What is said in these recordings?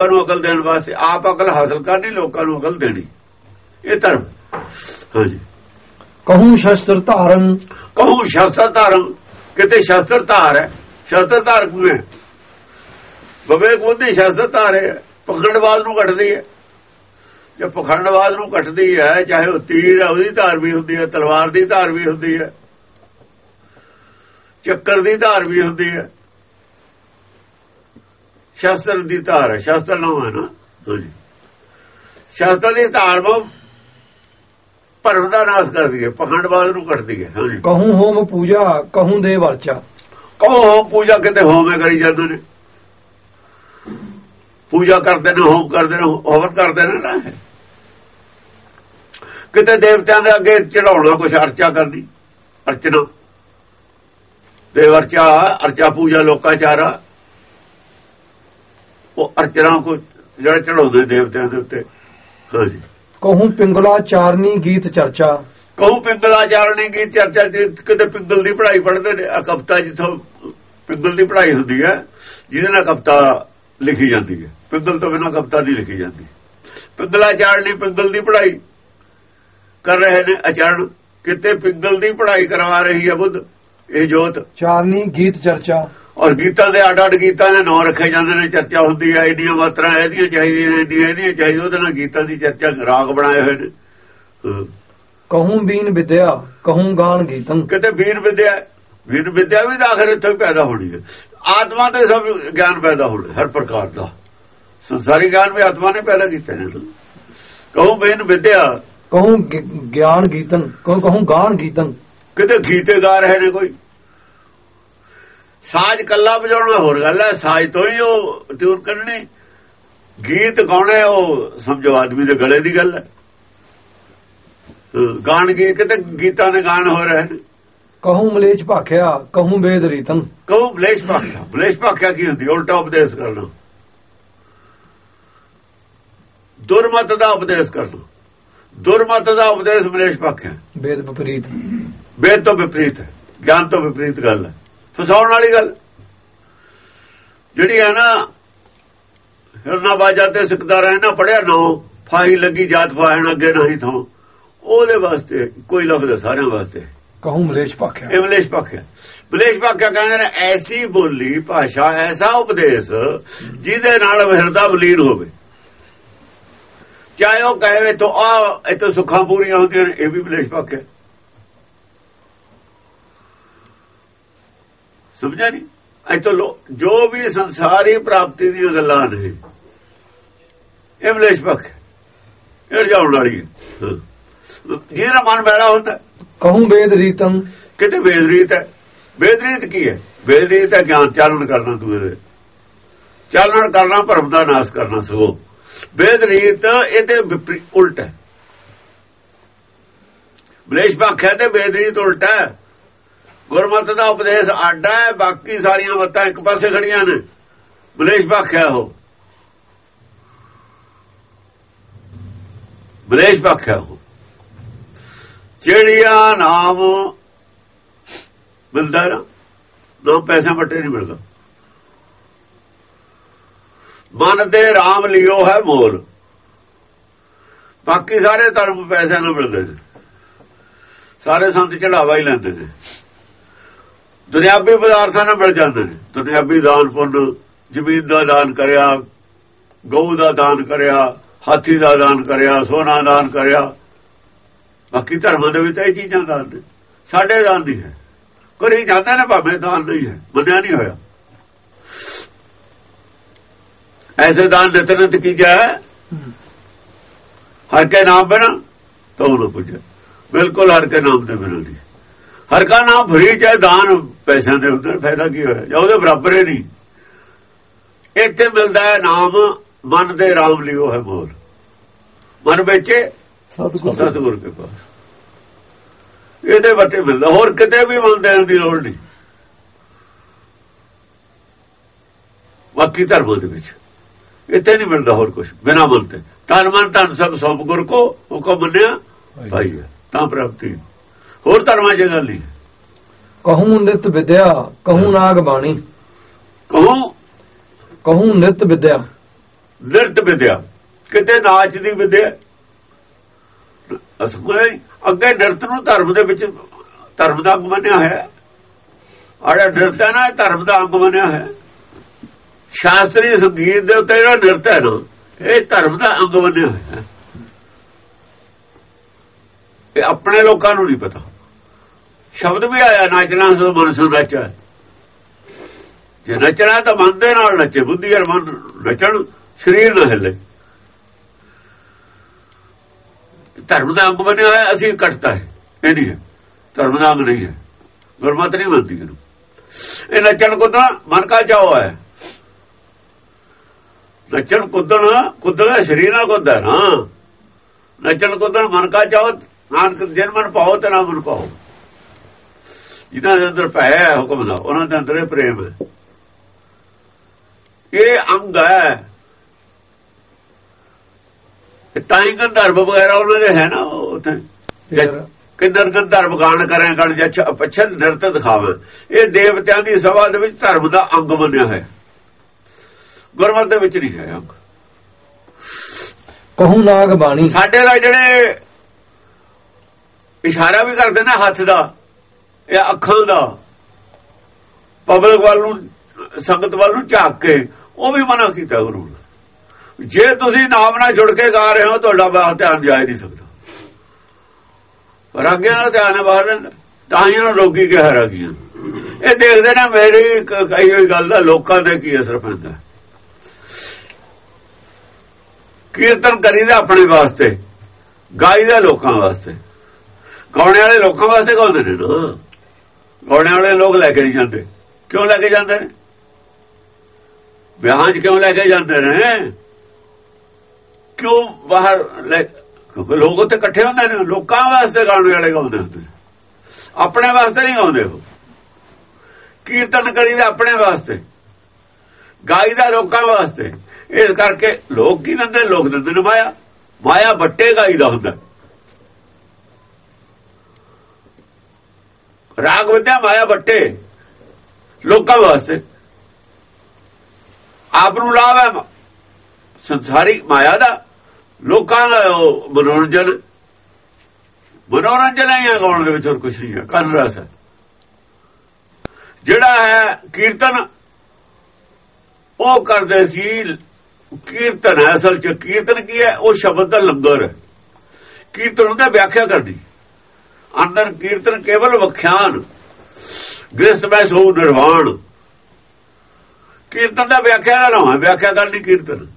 ਲੋਕਾਂ ਨੂੰ ਅਕਲ ਦੇਣ ਵਾਸਤੇ, ਆਪ ਅਕਲ ਹਾਸਲ ਕਰਨੀ, ਲੋਕਾਂ ਨੂੰ ਅਕਲ ਦੇਣੀ, ਇਹ ਧਰਮ। ਹਾਂਜੀ। ਕਹੂੰ ਸ਼ਸਤਰ ਧਾਰਨ, ਕਹੂੰ ਸ਼ਸਤਰ ਧਾਰਨ, ਕਿਤੇ ਸ਼ਸਤਰ ਧਾਰ ਹੈ, ਸ਼ਸਤਰ ਧਾਰ ਕਿਵੇਂ? ਵਿਵੇਕ ਬੁੱਧੀ ਸ਼ਸਤਰ ਧਾਰ ਹੈ, ਪਖੰਡਵਾਦ ਨੂੰ ਕੱਟਦੀ ਹੈ। ਜੇ ਪਖੰਡਵਾਦ ਨੂੰ ਕੱਟਦੀ ਹੈ, ਚਾਹੇ ਉਹ ਤੀਰ ਹੈ ਉਹਦੀ ਧਾਰ ਵੀ ਹੁੰਦੀ ਹੈ, ਤਲਵਾਰ ਦੀ ਧਾਰ ਵੀ ਹੁੰਦੀ ਹੈ, ਚੱਕਰ ਦੀ ਧਾਰ ਵੀ ਹੁੰਦੀ ਹੈ, ਸ਼ਸਤਰ ਦੀ ਧਾਰ ਹੈ। ਸ਼ਸਤਰ ਨਾਮ ਹੈ ਨਾ। ਹਾਂਜੀ। ਸ਼ਸਤਰ ਦੀ ਧਾਰ ਉਹ ਭਰਮ ਦਾ ਨਾਸ਼ ਕਰਦੀ ਹੈ, ਪਖੰਡਵਾਦ ਨੂੰ ਕੱਟਦੀ ਹੈ। ਹਾਂਜੀ। ਕਹੂੰ ਹੋਮ ਪੂਜਾ, ਕਹੂੰ ਦੇ ਵਰਚਾ। ਕਹੋ ਹੋਮ ਪੂਜਾ, ਕਿਤੇ ਹੋਮੇ ਕਰੀ ਜਾਂਦੇ ਨੇ, ਪੂਜਾ ਕਰਦੇ ਨੇ, ਹੋਮ ਕਰਦੇ ਨੇ, ਹਵਨ ਕਰਦੇ ਨੇ ਨਾ। ਕਿਤੇ ਦੇਵਤਿਆਂ ਦੇ ਅੱਗੇ ਚੜਾਉਣਾ, ਕੁਛ ਅਰਚਾ ਕਰਨੀ, ਅਰਚਨਾ ਦੇ ਵਰਚਾ, ਅਰਚਾ ਪੂਜਾ ਲੋਕਾਚਾਰਾ, ਉਹ ਅਰਚਨਾ ਕੋ ਜਿਹੜਾ ਚੜਾਉਂਦੇ ਦੇਵਤਿਆਂ ਦੇ ਉੱਤੇ। ਹਾਂਜੀ। ਕਹੂੰ ਪਿੰਗਲਾ ਚਾਰਨੀ ਗੀਤ ਚਰਚਾ, ਕਹੂੰ ਪਿੰਗਲਾ ਚਾਰਨੀ ਗੀਤ ਚਰਚਾ। ਕਿਤੇ ਪਿੰਗਲ ਦੀ ਪੜ੍ਹਾਈ ਪੜ੍ਹਦੇ ਨੇ, ਕਵਿਤਾ ਜਿੱਥੋਂ ਪਿੰਗਲ ਦੀ ਪੜ੍ਹਾਈ ਹੁੰਦੀ ਹੈ, ਜਿਹਦੇ ਨਾਲ ਕਵਿਤਾ ਲਿਖੀ ਜਾਂਦੀ ਹੈ, ਪਿੰਗਲ ਤੋਂ ਬਿਨਾਂ ਕਵਿਤਾ ਨਹੀਂ ਲਿਖੀ ਜਾਂਦੀ। ਪਿੰਗਲਾ ਚਾਰਨੀ, ਪਿੰਗਲ ਦੀ ਪੜ੍ਹਾਈ ਕਰ ਰਹੇ ਨੇ ਆਚਰਣ। ਕਿਤੇ ਪਿੰਗਲ ਦੀ ਪੜ੍ਹਾਈ ਕਰਵਾ ਰਹੀ ਹੈ ਬੁੱਧ, ਇਹ ਜੋਤ। ਚਾਰਨੀ ਗੀਤ ਚਰਚਾ, ਔਰ ਗੀਤਾਂ ਦੇ ਅੱਡ-ਅੱਡ ਗੀਤਾਂ ਦੇ ਨਾਂ ਰੱਖੇ ਜਾਂਦੇ ਨੇ, ਚਰਚਾ ਹੁੰਦੀ ਹੈ, ਇੰਨੀਆਂ ਮਾਤਰਾ ਇਹਦੀਆਂ ਚਾਹੀਦੀਆਂ ਨੇ, ਇੰਨੀਆਂ ਇਹਦੀਆਂ ਚਾਹੀਦੀਆਂ, ਉਹਦੇ ਨਾਲ ਗੀਤਾਂ ਦੀ ਚਰਚਾ, ਰਾਗ ਬਣਾਏ ਹੋਏ ਨੇ। ਕਹੂੰ ਬੀਨ ਵਿਦਿਆ, ਕਹੂੰ ਗਾਨ ਗੀਤਨ। ਕਿਤੇ ਬੀਨ ਵਿਦਿਆ, ਬੀਨ ਵਿਦਿਆ ਵੀ ਤਾਂ ਆਖਰ ਇੱਥੋਂ ਹੀ ਪੈਦਾ ਹੋਣੀ ਹੈ। ਆਤਮਾ ਤੇ ਸਭ ਗਿਆਨ ਪੈਦਾ ਹੋਣਾ, ਹਰ ਪ੍ਰਕਾਰ ਦਾ ਸੰਸਾਰੀ ਗਿਆਨ ਵੀ ਆਤਮਾ ਨੇ ਪੈਦਾ ਕੀਤੇ ਨੇ। ਕਹੂੰ ਬੀਨ ਵਿਦਿਆ, ਕਹੂੰ ਗਿਆਨ ਗੀਤਨ, ਕਹੂੰ ਗਾਨ ਗੀਤਨ। ਕਿਤੇ ਗੀਤੇ ਗਾ ਰਹੇ ਨੇ। ਕੋਈ ਸਾਜ਼ ਕੱਲਾ ਵਜਾਉਣਾ ਹੋਰ ਗੱਲ ਹੈ, ਸਾਜ਼ ਤੋਂ ਹੀ ਉਹ ਟਿਊਨ ਕਰਨੀ। ਗੀਤ ਗਾਉਣੇ ਉਹ ਸਮਝੋ ਆਦਮੀ ਦੇ ਗਲੇ ਦੀ ਗੱਲ ਹੈ। ਗਾਣ ਗੀਤ, ਕਿਤੇ ਗੀਤਾਂ ਦੇ ਗਾਣ ਹੋ ਰਹੇ ਨੇ। ਕਹੂੰ ਮਲੇਛ ਭਾਖਿਆ, ਕਹੂੰ ਵੇਦ ਰੀਤਨ। ਕਹੂੰ ਮਲੇਛ ਭਾਖਿਆ। ਮਲੇਛ ਭਾਖਿਆ ਕੀ ਹੁੰਦੀ? ਉਲਟਾ ਉਪਦੇਸ਼ ਕਰਨਾ, ਦੁਰਮਤ ਦਾ ਉਪਦੇਸ਼ ਕਰਨਾ। ਦੁਰਮਤ ਦਾ ਉਪਦੇਸ਼ ਮਲੇਛ ਭਾਖਿਆ। ਵੇਦ ਵਿਪਰੀਤ, ਵੇਦ ਤੋਂ ਵਿਪਰੀਤ ਹੈ, ਗਿਆਨ ਤੋਂ ਵਿਪਰੀਤ ਗੱਲ ਹੈ, ਫਸਾਉਣ ਵਾਲੀ ਗੱਲ ਜਿਹੜੀ ਹੈ ਨਾ। ਹਿਰਨਾ ਬਾਜਾ ਤੇ ਸਿੱਖਦਾ ਰਹਿਣਾ, ਪੜਿਆ ਨਾ ਫਾਹੀ ਲੱਗੀ ਜਾਤ ਫਾਹਣ ਅੱਗੇ ਨਹੀਂ ਥਾਂ, ਉਹਦੇ ਵਾਸਤੇ ਕੋਈ ਲਫ਼ਜ਼ ਹੈ ਸਾਰਿਆਂ ਵਾਸਤੇ। ਕਹੂੰ ਮਲੇਛ ਭਾਖਿਆ, ਇਹ ਮਲੇਛ ਭਾਖਿਆ। ਮਲੇਛ ਭਾਖਿਆ ਕਹਿੰਦੇ ਨੇ ਐਸੀ ਬੋਲੀ ਭਾਸ਼ਾ, ਐਸਾ ਉਪਦੇਸ਼ ਜਿਹਦੇ ਨਾਲ ਹਿਰਦਾ ਬਲੀਨ ਹੋਵੇ। ਚਾਹੇ ਉਹ ਕਹੇ ਤੋਂ ਆ ਇੱਥੋਂ ਸੁੱਖਾਂ ਪੂਰੀਆਂ ਹੁੰਦੀਆਂ ਨੇ, ਇਹ ਵੀ ਮਲੇਛ ਭਾਖਿਆ। ਸਮਝਿਆ ਨਹੀਂ? ਇੱਥੋਂ ਜੋ ਵੀ ਸੰਸਾਰੀ ਪ੍ਰਾਪਤੀ ਦੀਆਂ ਗੱਲਾਂ ਨੇ, ਇਹ ਮਲੇਛ ਭਾਖਿਆ, ਇਹ ਰਜਾਉਣ ਵਾਲੀ ਹੈ। ਜਿਹਦਾ ਮਨ ਬੈੜਾ ਹੁੰਦਾ। ਕਹੂੰ ਵੇਦ ਰੀਤਮ, ਕਿਤੇ ਵੇਦ ਰੀਤ ਹੈ। ਵੇਦ ਰੀਤ ਕੀ ਹੈ? ਵੇਦ ਰੀਤ ਹੈ ਗਿਆਨ ਚਾਲਣ ਕਰਨਾ, ਦੂਏ ਦੇ ਚਾਲਣ ਕਰਨਾ, ਭਰਮ ਦਾ ਨਾਸ਼ ਕਰਨਾ। ਸਗੋਂ ਵੇਦ ਰੀਤ ਇਹਦੇ ਉਲਟ ਹੈ। ਮਲੇਛ ਭਾਖਿਆ ਤੇ ਵੇਦ ਰੀਤ ਉਲਟ ਹੈ। ਗੁਰਮਤਿ ਦਾ ਉਪਦੇਸ਼ ਅੱਡ ਹੈ, ਬਾਕੀ ਸਾਰੀਆਂ ਮੱਤਾਂ ਇੱਕ ਪਾਸੇ ਖੜੀਆਂ ਨੇ। ਮਲੇਛ ਭਾਖਿਆ ਹੋ, ਮਲੇਛ ਭਾਖਿਆ ਹੋ। ਜਿਹੜੀਆਂ ਨਾਮ ਮਿਲਦਾ ਨਾ, ਨਾਮ ਪੈਸੇ ਵੱਟੇ ਨਹੀਂ ਮਿਲਦਾ। ਮਨ ਦੇ ਰਾਮ ਲਿਓ ਹੈ ਮੋਲ। ਬਾਕੀ ਸਾਰੇ ਧਰਮ ਪੈਸਿਆਂ ਨਾਲ ਮਿਲਦੇ ਨੇ, ਸਾਰੇ ਸੰਤ ਚੜਾਵਾ ਹੀ ਲੈਂਦੇ ਨੇ, ਦੁਨਿਆਵੀ ਪਦਾਰਥਾਂ ਨਾਲ ਮਿਲ ਜਾਂਦੇ ਨੇ। ਦੁਨਿਆਵੀ ਦਾਨ ਪੁੰਨ, ਜ਼ਮੀਨ ਦਾ ਦਾਨ ਕਰਿਆ, ਗਊ ਦਾ ਦਾਨ ਕਰਿਆ, ਹਾਥੀ ਦਾ ਦਾਨ ਕਰਿਆ, ਸੋਨਾ ਦਾਨ ਕਰਿਆ। ਬਾਕੀ ਧਰਮਾਂ ਦੇ ਵਿੱਚ ਇਹ ਚੀਜ਼ਾਂ ਦਾਨ ਨੇ, ਸਾਡੇ ਦਾਨ ਨਹੀਂ ਹੈ। ਕਰੀ ਜਾਂਦੇ ਨੇ ਭਾਵੇਂ ਦਾਨ ਨਹੀਂ ਹੈ, ਮੰਨਿਆ ਨਹੀਂ ਹੋਇਆ। ਐਸੇ ਦਾਨ ਦਿੱਤੇ ਨੇ ਤੇ ਕੀ ਹੈ? ਹਰ ਕੇ ਨਾਮ ਬਿਨਾ ਤਾਂ ਉਹਨੂੰ ਪੁੱਛੇ, ਬਿਲਕੁਲ ਹਰ ਕੇ ਨਾਮ ਦੇ ਬਿਨਾ ਨਹੀਂ। ਹਰ ਕਾ ਨਾਮ ਫਰੀ, ਚਾਹੇ ਦਾਨ ਪੈਸਿਆਂ ਦੇ ਹੁੰਦੇ, ਫਾਇਦਾ ਕੀ ਹੋਇਆ? ਜਾਂ ਉਹਦੇ ਬਰਾਬਰ ਹੀ ਨਹੀਂ। ਇੱਥੇ ਮਿਲਦਾ ਹੈ ਨਾਮ, ਮਨ ਦੇ ਰਾਮ ਲਿਓ ਹੈ ਮੋਲ। ਮਨ ਵਿੱਚ ਸਤਿਗੁਰ ਕੇ ਪਾਸ, ਇਹਦੇ ਵੱਟੇ ਮਿਲਦਾ। ਹੋਰ ਕਿਤੇ ਵੀ ਮਨ ਦੇਣ ਦੀ ਲੋੜ ਨਹੀਂ। ਬਾਕੀ ਧਰਮਾਂ ਦੇ ਵਿੱਚ ਇੱਥੇ ਨਹੀਂ ਮਿਲਦਾ ਹੋਰ ਕੁਝ ਬਿਨਾਂ ਮਨ ਤੇ। ਤਨ ਮਨ ਧਨ ਸਭ ਸਭ ਗੁਰ ਕੋ ਹੁਕਮ ਮੰਨਿਆ ਭਾਈ ਹੈ ਤਾਂ ਪ੍ਰਾਪਤੀ। ਹੋਰ ਧਰਮਾਂ 'ਚ ਗੱਲ ਨਹੀਂ। ਕਹੂੰ ਨਿਤ ਵਿਦਿਆ, ਕਹੂੰ ਨਾਗ ਬਾਣੀ। ਕਹੂੰ ਨਿਤ ਵਿਦਿਆ, ਨਿਰਤ ਵਿਦਿਆ, ਕਿਤੇ ਨਾਚ ਦੀ ਵਿਦਿਆ। ਅੱਗੇ ਨਿਰਤ ਨੂੰ ਧਰਮ ਦੇ ਵਿੱਚ ਧਰਮ ਦਾ ਅੰਗ ਮੰਨਿਆ ਹੋਇਆ। ਆੜਾ ਨਿਰਤ ਹੈ ਨਾ, ਧਰਮ ਦਾ ਅੰਗ ਮੰਨਿਆ ਹੋਇਆ। ਸ਼ਾਸਤਰੀ ਸੰਗੀਤ ਦੇ ਉੱਤੇ ਜਿਹੜਾ ਨਿਰਤ ਹੈ ਨਾ, ਇਹ ਧਰਮ ਦਾ ਅੰਗ ਮੰਨਿਆ ਹੋਇਆ। ਇਹ ਆਪਣੇ ਲੋਕਾਂ ਨੂੰ ਨਹੀਂ ਪਤਾ। ਸ਼ਬਦ ਵੀ ਆਇਆ ਨੱਚਣਾ ਸੋ ਮਨ ਸੋ ਨੱਚਾ। ਜੇ ਨੱਚਣਾ ਤਾਂ ਮਨ ਦੇ ਨਾਲ ਨੱਚੇ, ਬੁੱਧੀ ਔਰ ਮਨ ਨੱਚਣ, ਸਰੀਰ ਨਾ ਹਿੱਲੇ। ਧਰਮ ਦਾ ਅੰਗ ਬਣਿਆ ਹੋਇਆ। ਅਸੀਂ ਕੱਟਤਾ ਹੈ, ਇਹ ਨਹੀਂ ਹੈ ਧਰਮ ਦਾ ਅੰਗ, ਨਹੀਂ ਹੈ। ਗੁਰਮਤਿ ਨਹੀਂ ਮੰਨਦੀ ਇਹਨੂੰ। ਇਹ ਨੱਚਣ ਕੁੱਦਣਾ ਮਨ ਕਾ ਚਾਓ ਹੈ। ਨੱਚਣ ਕੁੱਦਣਾ ਸਰੀਰ ਨਾਲ ਕੁੱਦਦਾ ਨਾ। ਨੱਚਣ ਕੁੱਦਣ ਮਨ ਕਾ ਚਾਓ, ਨਾਨਕ ਜਿਨ ਮਨ ਪਾਓ ਤੇ ਨਾ ਮਨ ਪਾਓ। ਜਿਨ੍ਹਾਂ ਦੇ ਅੰਦਰ ਭੈ ਹੈ ਹੁਕਮ ਦਾ, ਉਹਨਾਂ ਦੇ ਅੰਦਰ ਪ੍ਰੇਮ ਹੈ। ਇਹ ਅੰਗ ਹੈ। ਤਾਈ ਗੰਧਰਵ ਵਗੈਰਾ ਉਹਨਾਂ ਦੇ ਹੈ ਨਾ ਉੱਥੇ, ਕਿੰਨਰ ਗੰਧਰਵ ਗਾਣ ਕਰਾਂ ਗਣ ਜਾਂ ਪਛਨ ਨਿਰਤ ਦਿਖਾਵਾਂ। ਇਹ ਦੇਵਤਿਆਂ ਦੀ ਸਭਾ ਦੇ ਵਿੱਚ ਧਰਮ ਦਾ ਅੰਗ ਮੰਨਿਆ ਹੈ। ਗੁਰਮਤਿ ਦੇ ਵਿੱਚ ਨਹੀਂ ਹੈ ਅੰਗ। ਕਹੂੰ ਨਾਗ ਬਾਣੀ, ਸਾਡੇ ਦਾ ਜਿਹੜੇ ਇਸ਼ਾਰਾ ਵੀ ਕਰਦੇ ਨਾ ਹੱਥ ਦਾ, ਇਹ ਅੱਖਾਂ ਦਾ, ਪਬਲਿਕ ਵੱਲ ਨੂੰ, ਸੰਗਤ ਵੱਲ ਨੂੰ ਝਾਕ ਕੇ, ਉਹ ਵੀ ਮਨਾ ਕੀਤਾ ਗੁਰੂ ਨੇ। ਜੇ ਤੁਸੀਂ ਨਾਮ ਨਾਲ ਜੁੜ ਕੇ ਗਾ ਰਹੇ ਹੋ, ਤੁਹਾਡਾ ਬਾਹਰ ਧਿਆਨ ਜਾ ਹੀ ਨਹੀਂ ਸਕਦਾ। ਰਾਗਿਆਂ ਦਾ ਧਿਆਨ ਬਾਹਰ ਰਹਿੰਦਾ, ਤਾਂ ਹੀ ਉਹਨੂੰ ਰੋਗੀ ਕਿਹਾ ਰਾਗੀਆਂ। ਇਹ ਦੇਖਦੇ ਨਾ ਮੇਰੀ ਕਹੀ ਹੋਈ ਗੱਲ ਦਾ ਲੋਕਾਂ ਦੇ ਕੀ ਅਸਰ ਪੈਂਦਾ। ਕੀਰਤਨ ਕਰੀਦਾ ਆਪਣੇ ਵਾਸਤੇ, ਗਾਈਦਾ ਲੋਕਾਂ ਵਾਸਤੇ। ਗਾਉਣੇ ਵਾਲੇ ਲੋਕਾਂ ਵਾਸਤੇ ਗਾਉਂਦੇ ਨੇ ਨਾ। ਗਾਉਣੇ ਵਾਲੇ ਲੋਕ ਲੈ ਕੇ ਨਹੀਂ ਜਾਂਦੇ। ਕਿਉਂ ਲੈ ਕੇ ਜਾਂਦੇ ਨੇ? ਵਿਆਹਾਂ 'ਚ ਕਿਉਂ ਲੈ ਕੇ ਜਾਂਦੇ ਨੇ? ਕਿਉਂ ਬਾਹਰ ਲੈ? ਕਿਉਂਕਿ ਲੋਕ ਉੱਥੇ ਇਕੱਠੇ ਹੁੰਦੇ ਨੇ। ਲੋਕਾਂ ਵਾਸਤੇ ਗਾਉਣ ਵਾਲੇ ਗਾਉਂਦੇ ਹੁੰਦੇ, ਆਪਣੇ ਵਾਸਤੇ ਨਹੀਂ ਗਾਉਂਦੇ। ਉਹ ਕੀਰਤਨ ਕਰੀਦਾ ਆਪਣੇ ਵਾਸਤੇ, ਗਾਈਦਾ ਲੋਕਾਂ ਵਾਸਤੇ। ਇਸ ਕਰਕੇ ਲੋਕ ਕੀ ਦਿੰਦੇ? ਲੋਕ ਦਿੰਦੇ ਨੇ ਮਾਇਆ। ਮਾਇਆ ਬੱਟੇ ਗਾਈਦਾ ਹੁੰਦਾ। ਰਾਗ ਵਿਦਿਆ ਮਾਇਆ ਬੱਟੇ ਲੋਕਾਂ ਵਾਸਤੇ। ਆਪ ਨੂੰ ਲਾਭ ਹੈ ਸੰਸਾਰੀ ਮਾਇਆ ਦਾ, ਲੋਕਾਂ ਦਾ ਮਨੋਰੰਜਨ। ਮਨੋਰੰਜਨ ਹੈ ਗਾਉਣ ਦੇ ਵਿੱਚ, ਹੋਰ ਕੁਛ ਨਹੀਂ ਹੈ। ਕੰਨ ਰਸ ਹੈ। ਜਿਹੜਾ ਹੈ ਕੀਰਤਨ, ਉਹ ਕਰਦੇ ਸੀ। ਕੀਰਤਨ ਹੈ ਅਸਲ ਚ। ਕੀਰਤਨ ਕੀ ਹੈ? ਉਹ ਸ਼ਬਦ ਦਾ ਲੰਗਰ ਹੈ। ਕੀਰਤਨ ਹੁੰਦਾ ਵਿਆਖਿਆ ਕਰਨੀ। ਅੰਦਰ ਕੀਰਤਨ ਕੇਵਲ ਵਖਿਆਨ, ਗ੍ਰਸਤ ਮੈਂ ਸੋ ਨਿਰਵਾਣ। ਕੀਰਤਨ ਦਾ ਵਿਆਖਿਆ ਦਾ ਨਾਮ ਹੈ, ਵਿਆਖਿਆ ਕਰਨੀ ਕੀਰਤਨ।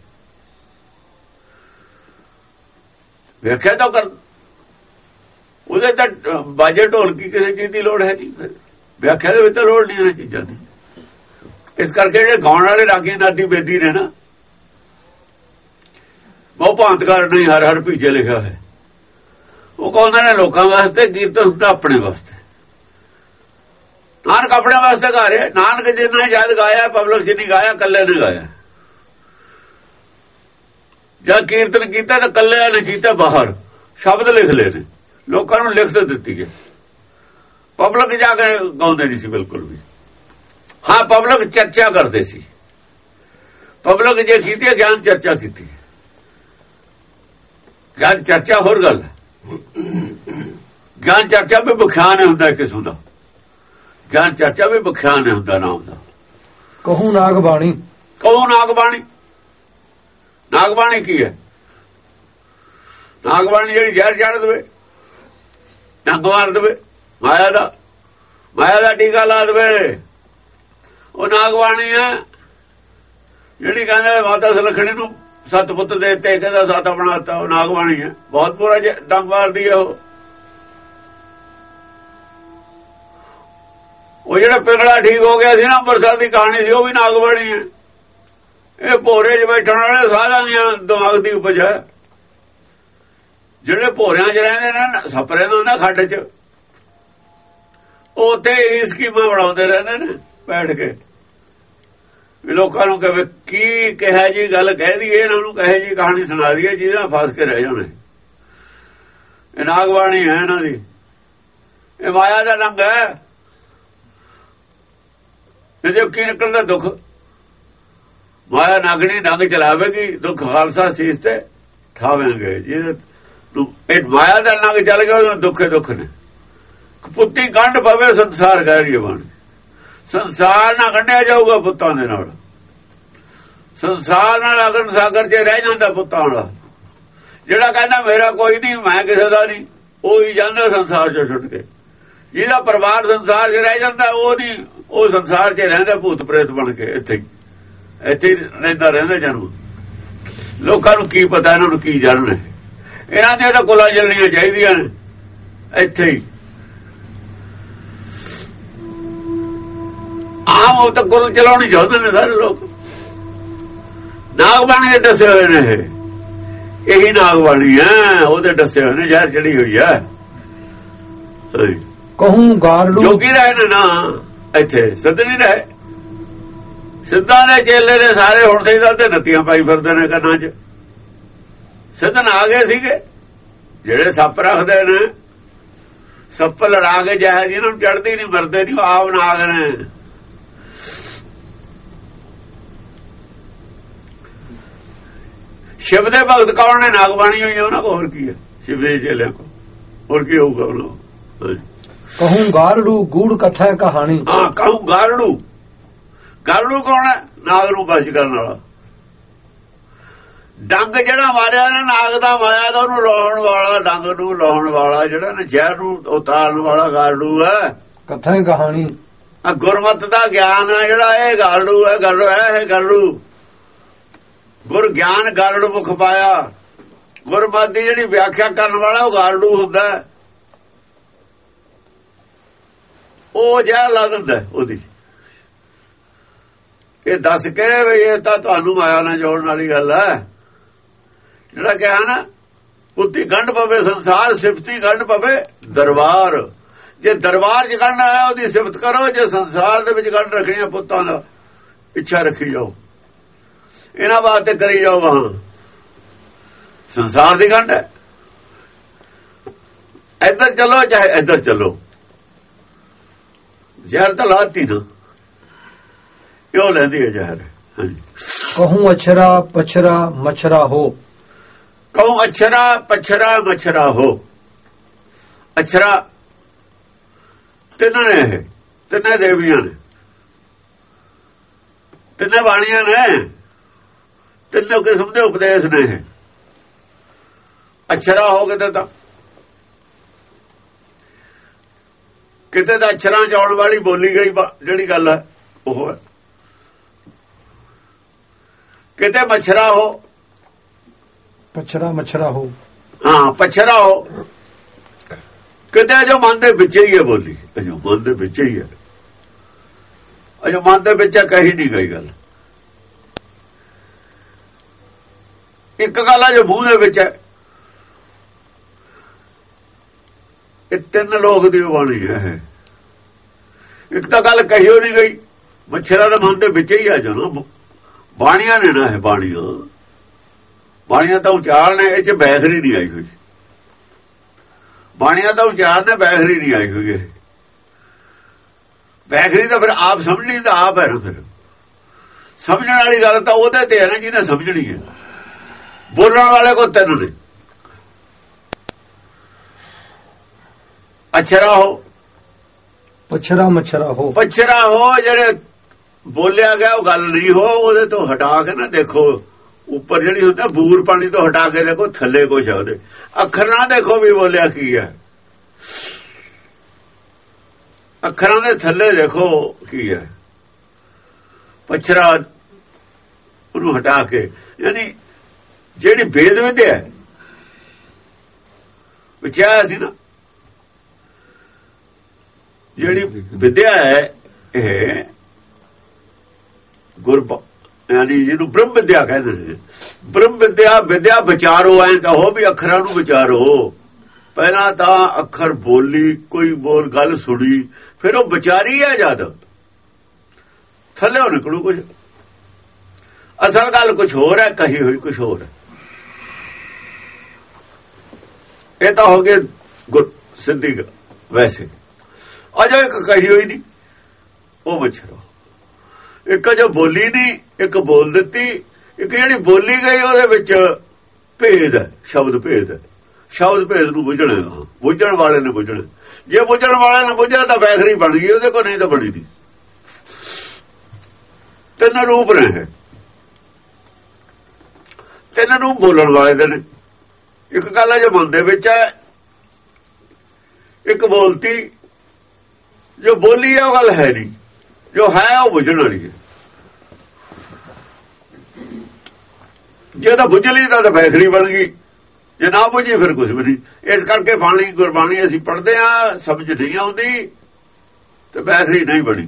ਵਿਆਖਿਆ ਤਾਂ ਕਰ, ਉਹਦੇ ਤਾਂ ਬਾਜੇ ਢੋਲਕੀ ਕਿਸੇ ਚੀਜ਼ ਦੀ ਲੋੜ ਹੈ ਨਹੀਂ। ਵਿਆਖਿਆ ਦੇ ਵਿੱਚ ਤਾਂ ਲੋੜ ਨਹੀਂ ਇਹਨਾਂ ਚੀਜ਼ਾਂ ਦੀ। ਇਸ ਕਰਕੇ ਜਿਹੜੇ ਗਾਉਣ ਵਾਲੇ ਰਾਗੀ ਨਾਦੀ ਬੇਦੀ ਨੇ ਨਾ, ਉਹ ਭਾਂਤਕਾਰ ਨਹੀਂ ਹਰ ਹਰ ਭੀਜੇ ਲਿਖਿਆ ਹੈ। ਉਹ ਕਹਿੰਦੇ ਨੇ ਲੋਕਾਂ ਵਾਸਤੇ, ਕੀਰਤਨ ਹੁੰਦਾ ਆਪਣੇ ਵਾਸਤੇ। ਨਾਨਕ ਆਪਣੇ ਵਾਸਤੇ ਗਾ ਰਿਹਾ। ਨਾਨਕ ਜਿੰਨਾ ਜਦ ਗਾਇਆ, ਪਬਲਿਕ ਜਿੰਨੀ ਗਾਇਆ, ਕੱਲੇ ਨੇ ਗਾਇਆ। ਜਦ ਕੀਰਤਨ ਕੀਤਾ ਤਾਂ ਕੱਲੇ ਨੇ ਕੀਤਾ। ਬਾਹਰ ਸ਼ਬਦ ਲਿਖ ਲਏ ਨੇ, ਲੋਕਾਂ ਨੂੰ ਲਿਖਤ ਦਿੱਤੀ ਹੈ। ਪਬਲਿਕ ਜਾ ਕੇ ਗਾਉਂਦੇ ਨਹੀਂ ਸੀ ਬਿਲਕੁਲ ਵੀ। ਹਾਂ, ਪਬਲਿਕ ਚਰਚਾ ਕਰਦੇ ਸੀ। ਪਬਲਿਕ ਜੇ ਕੀਤੀ, ਗਿਆਨ ਚਰਚਾ ਕੀਤੀ। ਗਿਆਨ ਚਰਚਾ ਹੋਰ ਗੱਲ ਹੈ। ਗਿਆਨ ਚਰਚਾ ਵੀ ਬਖਿਆਨ ਹੁੰਦਾ ਕਿਸਮ ਦਾ। ਗਿਆਨ ਚਰਚਾ ਵੀ ਬਖਿਆਨ ਹੁੰਦਾ ਨਾਮ ਦਾ। ਕਹੂੰ ਨਾਗ ਬਾਣੀ, ਕਹੂੰ ਨਾਗ ਬਾਣੀ। ਨਾਗ ਬਾਣੀ ਕੀ ਹੈ? ਨਾਗ ਬਾਣੀ ਜਿਹੜੀ ਜ਼ਹਿਰ ਛੱਡ ਦੇਵੇ, ਨੰਗ ਮਾਰ ਦੇਵੇ, ਮਾਇਆ ਦਾ ਟੀਕਾ ਲਾ ਦੇਵੇ, ਉਹ ਨਾਗ ਬਾਣੀ ਹੈ। ਜਿਹੜੀ ਕਹਿੰਦੇ ਮਾਤਾ ਸੁਲੱਖਣੀ ਨੂੰ 7 ਪੁੱਤ ਦੇ ਦਿੱਤੇ, ਕਹਿੰਦਾ 7 ਬਣਾਤਾ, ਉਹ ਨਾਗ ਬਾਣੀ ਹੈ। ਬਹੁਤ ਬੁਰਾ ਡੰਗ ਮਾਰਦੀ ਹੈ ਉਹ ਜਿਹੜਾ ਪਿੰਗਲਾ ਠੀਕ ਹੋ ਗਿਆ ਸੀ ਨਾ, ਅੰਮ੍ਰਿਤਸਰ ਦੀ ਕਹਾਣੀ ਸੀ, ਉਹ ਵੀ ਨਾਗ ਬਾਣੀ ਹੈ। ਇਹ ਭੋਰੇ 'ਚ ਬੈਠਣ ਵਾਲੇ ਸਾਧਾਂ ਦੀਆਂ ਦਿਮਾਗ ਦੀ ਉਪਜ ਹੈ। ਜਿਹੜੇ ਭੋਰਿਆਂ 'ਚ ਰਹਿੰਦੇ ਨੇ, ਸੱਪ ਰਹਿੰਦਾ ਹੁੰਦਾ ਖੱਡ 'ਚ, ਉਹ ਉੱਥੇ ਇਹ ਸਕੀਮਾਂ ਬਣਾਉਂਦੇ ਰਹਿੰਦੇ ਨੇ ਬੈਠ ਕੇ। ਲੋਕਾਂ ਨੂੰ ਕਹੇ ਕੀ ਕਿਹਾ ਜੀ ਗੱਲ ਕਹਿ ਦਈਏ, ਇਹਨਾਂ ਨੂੰ ਕਹੇ ਜੀ ਕਹਾਣੀ ਸੁਣਾ ਦਈਏ ਜਿਹਦੇ ਨਾਲ ਫਸ ਕੇ ਰਹਿ ਜਾਣੇ। ਇਹ ਨਾਗ ਬਾਣੀ ਹੈ ਇਹਨਾਂ ਦੀ। ਇਹ ਮਾਇਆ ਦਾ ਰੰਗ ਹੈ। ਇਹਦੇ ਕੀ ਨਿਕਲਦਾ? ਦੁੱਖ। ਮਾਇਆ ਨਾਗਣੀ ਨੰਗ ਚਲਾਵੇਗੀ, ਦੁੱਖ ਖਾਲਸਾ ਸੀਸ ਤੇ ਠਾਵੇਂਗੇ। ਇਹ ਮਾਇਆ ਦਾ ਨੰਗ ਚੱਲ ਗਿਆ, ਉਹਨੂੰ ਦੁੱਖੇ ਦੁੱਖ ਨੇ। ਪੁੱਤੀ ਗੰਢ ਪਵੇ ਸੰਸਾਰ ਗਹਿਰੀ ਬਣ, ਸੰਸਾਰ ਨਾਲ ਗੰਢਿਆ ਜਾਊਗਾ ਪੁੱਤਾਂ ਦੇ ਨਾਲ। ਸੰਸਾਰ ਨਾਲ ਅਗਨ ਸਾਗਰ 'ਚ ਰਹਿ ਜਾਂਦਾ ਪੁੱਤਾਂ ਵਾਲਾ। ਜਿਹੜਾ ਕਹਿੰਦਾ ਮੇਰਾ ਕੋਈ ਨਹੀਂ, ਮੈਂ ਕਿਸੇ ਦਾ ਨਹੀਂ, ਉਹ ਹੀ ਜਾਂਦਾ ਸੰਸਾਰ 'ਚੋਂ ਛੁੱਟ ਕੇ। ਜਿਹਦਾ ਪਰਿਵਾਰ ਸੰਸਾਰ 'ਚ ਰਹਿ ਜਾਂਦਾ ਉਹ ਨਹੀਂ, ਉਹ ਸੰਸਾਰ 'ਚ ਰਹਿੰਦਾ ਭੂਤ ਪ੍ਰੇਤ ਬਣ ਕੇ। ਇੱਥੇ ਰਹਿੰਦਾ ਜਨਮ। ਲੋਕਾਂ ਨੂੰ ਕੀ ਪਤਾ ਇਹਨਾਂ ਨੂੰ ਕੀ ਜਾਣਨਾ। ਇਹਨਾਂ ਦੀਆਂ ਤਾਂ ਕੁਲਾਂ ਚੱਲਣੀਆਂ ਚਾਹੀਦੀਆਂ ਨੇ ਇੱਥੇ ਹੀ। ਆਮ ਉਹ ਤਾਂ ਕੁਲ ਚਲਾਉਣੀ ਚਾਹੁੰਦੇ ਨੇ ਸਾਰੇ ਲੋਕ। ਨਾਗਬਾਣੀ ਦੇ ਦੱਸੇ ਹੋਏ ਨੇ, ਇਹੀ ਨਾਗਬਾਣੀ ਹੈ, ਉਹਦੇ ਦੱਸੇ ਹੋਏ ਨੇ, ਜ਼ਹਿਰ ਚੜੀ ਹੋਈ ਹੈ। ਕਹੂੰ ਗਾਰੜੂ ਜੋਗੀ ਰਹੇ ਨੇ ਨਾ, ਇੱਥੇ ਸਿੱਧ ਨਹੀਂ ਰਹੇ। ਸਿੱਧਾਂ ਦੇ ਚੇਲੇ ਨੇ ਸਾਰੇ ਹੁਣ ਸਿੱਧਾਂ ਤੇ ਨੱਤੀਆਂ ਪਾਈ ਫਿਰਦੇ ਨੇ ਕੰਨਾਂ 'ਚ। ਸਿੱਧ ਨਾ ਗਏ ਸੀਗੇ ਜਿਹੜੇ ਸੱਪ ਰੱਖਦੇ ਨੇ, ਸੱਪ ਲੜਾ ਕੇ ਜ਼ਹਿਰ ਜਿਹਨਾਂ ਨੂੰ ਚੜਦੀ ਨਹੀਂ, ਮਰਦੇ ਨਹੀਂ, ਆਪ ਨਾਗ ਨੇ। ਸ਼ਿਵ ਦੇ ਭਗਤ ਕੌਣ ਨੇ? ਨਾਗਬਾਣੀ ਹੋਈ ਉਹਨਾਂ ਕੋਲ, ਹੋਰ ਕੀ ਹੈ? ਸ਼ਿਵ ਦੇ ਚੇਲਿਆਂ ਕੋਲ ਹੋਰ ਕੀ ਹੋਊਗਾ ਉਹਨਾਂ ਕੋਲ? ਕਹੂੰ ਗਾਰੜੂ ਗੂੜ ਕਥਾ ਕਹਾਣੀ। ਹਾਂ, ਕਹੂੰ ਗਾਰੜੂ। ਗਾਰੜੂ ਕੌਣ ਹੈ? ਨਾਗ ਨੂੰ ਬਚ ਕਰਨ ਵਾਲਾ। ਡੰਗ ਜਿਹੜਾ ਮਾਰਿਆ ਨਾ ਨਾਗ ਦਾ, ਮਾਇਆ ਦਾ, ਉਹਨੂੰ ਲਾਉਣ ਵਾਲਾ, ਡੰਗ ਨੂੰ ਲਾਉਣ ਵਾਲਾ, ਜਿਹੜਾ ਨਾ ਜ਼ਹਿਰ ਨੂੰ ਉਤਾਰਨ ਵਾਲਾ ਗਾਰੜੂ ਹੈ। ਕਥਾ ਕਹਾਣੀ ਗੁਰਮਤਿ ਦਾ ਗਿਆਨ ਹੈ ਜਿਹੜਾ, ਇਹ ਗਾਰੜੂ ਹੈ। ਇਹ ਗਾਰੜੂ ਗੁਰ ਗਿਆਨ ਗਾਰੜੂ ਮੁਖ ਪਾਇਆ। ਗੁਰਮਤਿ ਦੀ ਜਿਹੜੀ ਵਿਆਖਿਆ ਕਰਨ ਵਾਲਾ ਉਹ ਗਾਰੜੂ ਹੁੰਦਾ। ਉਹ ਜ਼ਹਿਰ ਲਾ ਦਿੰਦਾ ਉਹਦੀ। ਇਹ ਦੱਸ ਕੇ ਵੀ ਇਹ ਤਾਂ ਤੁਹਾਨੂੰ ਮਾਇਆ ਨਾਲ ਜੋੜਨ ਵਾਲੀ ਗੱਲ ਹੈ। ਜਿਹੜਾ ਕਿਹਾ ਨਾ ਪੁੱਤੀ ਗੰਢ ਪਵੇ ਸੰਸਾਰ, ਸਿਫਤੀ ਗੰਢ ਪਵੇ ਦਰਬਾਰ। ਜੇ ਦਰਬਾਰ 'ਚ ਗੰਢ ਆਇਆ ਉਹਦੀ ਸਿਫਤ ਕਰੋ, ਜੇ ਸੰਸਾਰ ਦੇ ਵਿੱਚ ਗੰਢ ਰੱਖਣੀ ਆ ਪੁੱਤਾਂ ਦਾ, ਇੱਛਾ ਰੱਖੀ ਜਾਓ, ਇਹਨਾਂ ਵਾਸਤੇ ਕਰੀ ਜਾਓ। ਵਾਂ ਸੰਸਾਰ ਦੀ ਗੰਢ ਹੈ, ਇੱਧਰ ਚੱਲੋ ਚਾਹੇ ਇੱਧਰ ਚੱਲੋ। ਜ਼ਹਿਰ ਤਾਂ ਲਾਤੀ ਨਾ, ਕਿਉਂ ਲੈਂਦੀ ਹੈ ਜ਼ਹਿਰ? ਕਹੂੰ ਅਛਰਾ ਪਛਰਾ ਮਛਰਾ ਹੋ। ਕਹੂੰ ਅਛਰਾ ਪਛਰਾ ਮਛਰਾ ਹੋ। ਅਛਰਾ ਤਿੰਨ ਨੇ, ਤਿੰਨੇ ਦੇਵੀਆਂ ਨੇ, ਤਿੰਨੇ ਬਾਣੀਆਂ ਨੇ, ਤਿੰਨੋਂ ਕਿਸਮ ਦੇ ਉਪਦੇਸ਼ ਨੇ। ਅਛਰਾ ਹੋ ਕਿਤੇ ਤਾਂ ਕਿਤੇ ਤਾਂ ਅਛਰਾਂ ਚ ਆਉਣ ਵਾਲੀ ਬੋਲੀ ਗਈ ਜਿਹੜੀ ਗੱਲ ਹੈ ਉਹ ਹੈ। ਕਿਤੇ ਮਛਰਾ ਹੋ, ਪਛਰਾ ਮਛਰਾ ਹੋ। ਹਾਂ, ਪਛਰਾ ਹੋ। ਕਿਤੇ ਜੋ ਮਨ ਦੇ ਵਿੱਚ ਹੀ ਹੈ ਬੋਲੀ, ਜੋ ਮਨ ਦੇ ਵਿੱਚ ਹੀ ਹੈ, ਜੋ ਮਨ ਦੇ ਵਿੱਚ ਕਹੀ ਨਹੀਂ ਗਈ ਗੱਲ। ਇੱਕ ਗੱਲ ਹੈ ਜੋ ਮੂੰਹ ਦੇ ਵਿੱਚ ਹੈ। ਇਹ ਤਿੰਨ ਲੋਕ ਦੀ ਬਾਣੀ ਹੈ। ਇੱਕ ਤਾਂ ਗੱਲ ਕਹੀ ਹੋ ਨਹੀਂ ਗਈ, ਮੱਛਰਾਂ ਦੇ ਮਨ ਦੇ ਵਿੱਚ ਹੀ ਆ ਜੋ ਨਾ ਬਾਣੀਆਂ ਨੇ ਨਾ। ਇਹ ਬਾਣੀਆਂ ਤਾਂ ਉਚਾਰ ਨੇ, ਇਹ 'ਚ ਬੈਖਰੀ ਨਹੀਂ ਆਈ ਹੋਈ। ਬਾਣੀਆਂ ਤਾਂ ਉਚਾਰ ਨੇ, ਬੈਖਰੀ ਨਹੀਂ ਆਈ ਹੋਈ। ਇਹ ਬੈਖਰੀ ਤਾਂ ਫਿਰ ਆਪ ਸਮਝਣੀ ਤਾਂ ਆਪ ਹੈ ਨਾ। ਫਿਰ ਸਮਝਣ ਵਾਲੀ ਗੱਲ ਤਾਂ ਉਹਦੇ ਤੇ ਹੈ ਨਾ ਜਿਹਨੇ ਸਮਝਣੀ ਹੈ। ਬੋਲਣ ਵਾਲੇ ਕੋ ਤਿੰਨ ਨੇ। ਅਛਰਾ ਹੋ, ਪਛਰਾ ਮਛਰਾ ਹੋ। ਪਛਰਾ ਹੋ ਜਿਹੜੇ ਬੋਲਿਆ ਗਿਆ ਉਹ ਗੱਲ ਨਹੀਂ ਹੋ, ਉਹਦੇ ਤੋਂ ਹਟਾ ਕੇ ਨਾ ਦੇਖੋ ਉੱਪਰ ਜਿਹੜੀ ਹੁੰਦਾ ਬੂਰ ਪਾਣੀ ਤੋਂ ਹਟਾ ਕੇ ਦੇਖੋ ਥੱਲੇ ਕੁਛ ਹੈ ਉਹਦੇ। ਅੱਖਰ ਨਾ ਦੇਖੋ ਵੀ ਬੋਲਿਆ ਕੀ ਹੈ, ਅੱਖਰਾਂ ਦੇ ਥੱਲੇ ਦੇਖੋ ਕੀ ਹੈ। ਪਛਰਾ ਉਹਨੂੰ ਹਟਾ ਕੇ, ਯਾਨੀ ਜਿਹੜੀ ਵੇਦ ਵਿਦਿਆ ਵਿਚਾਇਆ ਸੀ ਨਾ, ਜਿਹੜੀ ਵਿਦਿਆ ਹੈ ਇਹ ਯਾਨੀ ਜਿਹਨੂੰ ਬ੍ਰਹਮ ਵਿਦਿਆ ਕਹਿੰਦੇ ਨੇ। ਬ੍ਰਹਮ ਵਿਦਿਆ ਵਿਚਾਰੋ, ਐਂ ਕਹੋ ਵੀ ਅੱਖਰਾਂ ਨੂੰ ਵਿਚਾਰੋ। ਪਹਿਲਾਂ ਤਾਂ ਅੱਖਰ ਬੋਲੀ, ਕੋਈ ਬੋਲ ਗੱਲ ਸੁਣੀ, ਫਿਰ ਉਹ ਵਿਚਾਰੀ ਹੈ ਜਦ ਥੱਲੇ ਉਹ ਨਿਕਲੂ ਕੁਝ। ਅਸਲ ਗੱਲ ਕੁਝ ਹੋਰ ਹੈ, ਕਹੀ ਹੋਈ ਕੁਝ ਹੋਰ ਹੈ। ਇਹ ਤਾਂ ਹੋ ਗਏ ਸਿੱਧੀ ਵੈਸੇ। ਅਜੇ ਇੱਕ ਕਹੀ ਹੋਈ ਨਹੀਂ, ਉਹ ਮਛਰਾ। ਇੱਕ ਜੋ ਬੋਲੀ ਨਹੀਂ, ਇੱਕ ਬੋਲ ਦਿੱਤੀ, ਇੱਕ ਜਿਹੜੀ ਬੋਲੀ ਗਈ ਉਹਦੇ ਵਿੱਚ ਭੇਦ ਹੈ, ਸ਼ਬਦ ਭੇਦ ਹੈ। ਸ਼ਬਦ ਭੇਦ ਨੂੰ ਬੁੱਝਣਾ, ਬੁੱਝਣ ਵਾਲੇ ਨੇ ਬੁੱਝਣਾ। ਜੇ ਬੁੱਝਣ ਵਾਲੇ ਨੇ ਬੁੱਝਿਆ ਤਾਂ ਵੈਖਰੀ ਬਣ ਗਈ, ਉਹਦੇ ਕੋਲ ਨਹੀਂ ਤਾਂ ਬਣੀ ਨਹੀਂ। ਤਿੰਨ ਰੂਪ ਨੇ, ਤਿੰਨ ਰੂਪ ਬੋਲਣ ਵਾਲੇ ਦੇ ਨੇ। ਇੱਕ ਗੱਲ ਹੈ ਜੋ ਮਨ ਦੇ ਵਿੱਚ ਹੈ, ਇੱਕ ਬੋਲਤੀ, ਜੋ ਬੋਲੀ ਹੈ ਉਹ ਗੱਲ ਹੈ ਨਹੀਂ, ਜੋ ਹੈ ਉਹ ਬੁੱਝਣ ਵਾਲੀ ਹੈ। ਜੇ ਤਾਂ ਬੁੱਝ ਲਈ ਤਾਂ ਵੈਖਰੀ ਬਣ ਗਈ, ਜੇ ਨਾ ਬੁੱਝੀ ਫਿਰ ਕੁਝ ਵੀ ਨਹੀਂ। ਇਸ ਕਰਕੇ ਬਾਣੀ, ਗੁਰਬਾਣੀ ਅਸੀਂ ਪੜ੍ਹਦੇ ਹਾਂ, ਸਮਝ ਨਹੀਂ ਆਉਂਦੀ ਤੇ ਵੈਖਰੀ ਨਹੀਂ ਬਣੀ।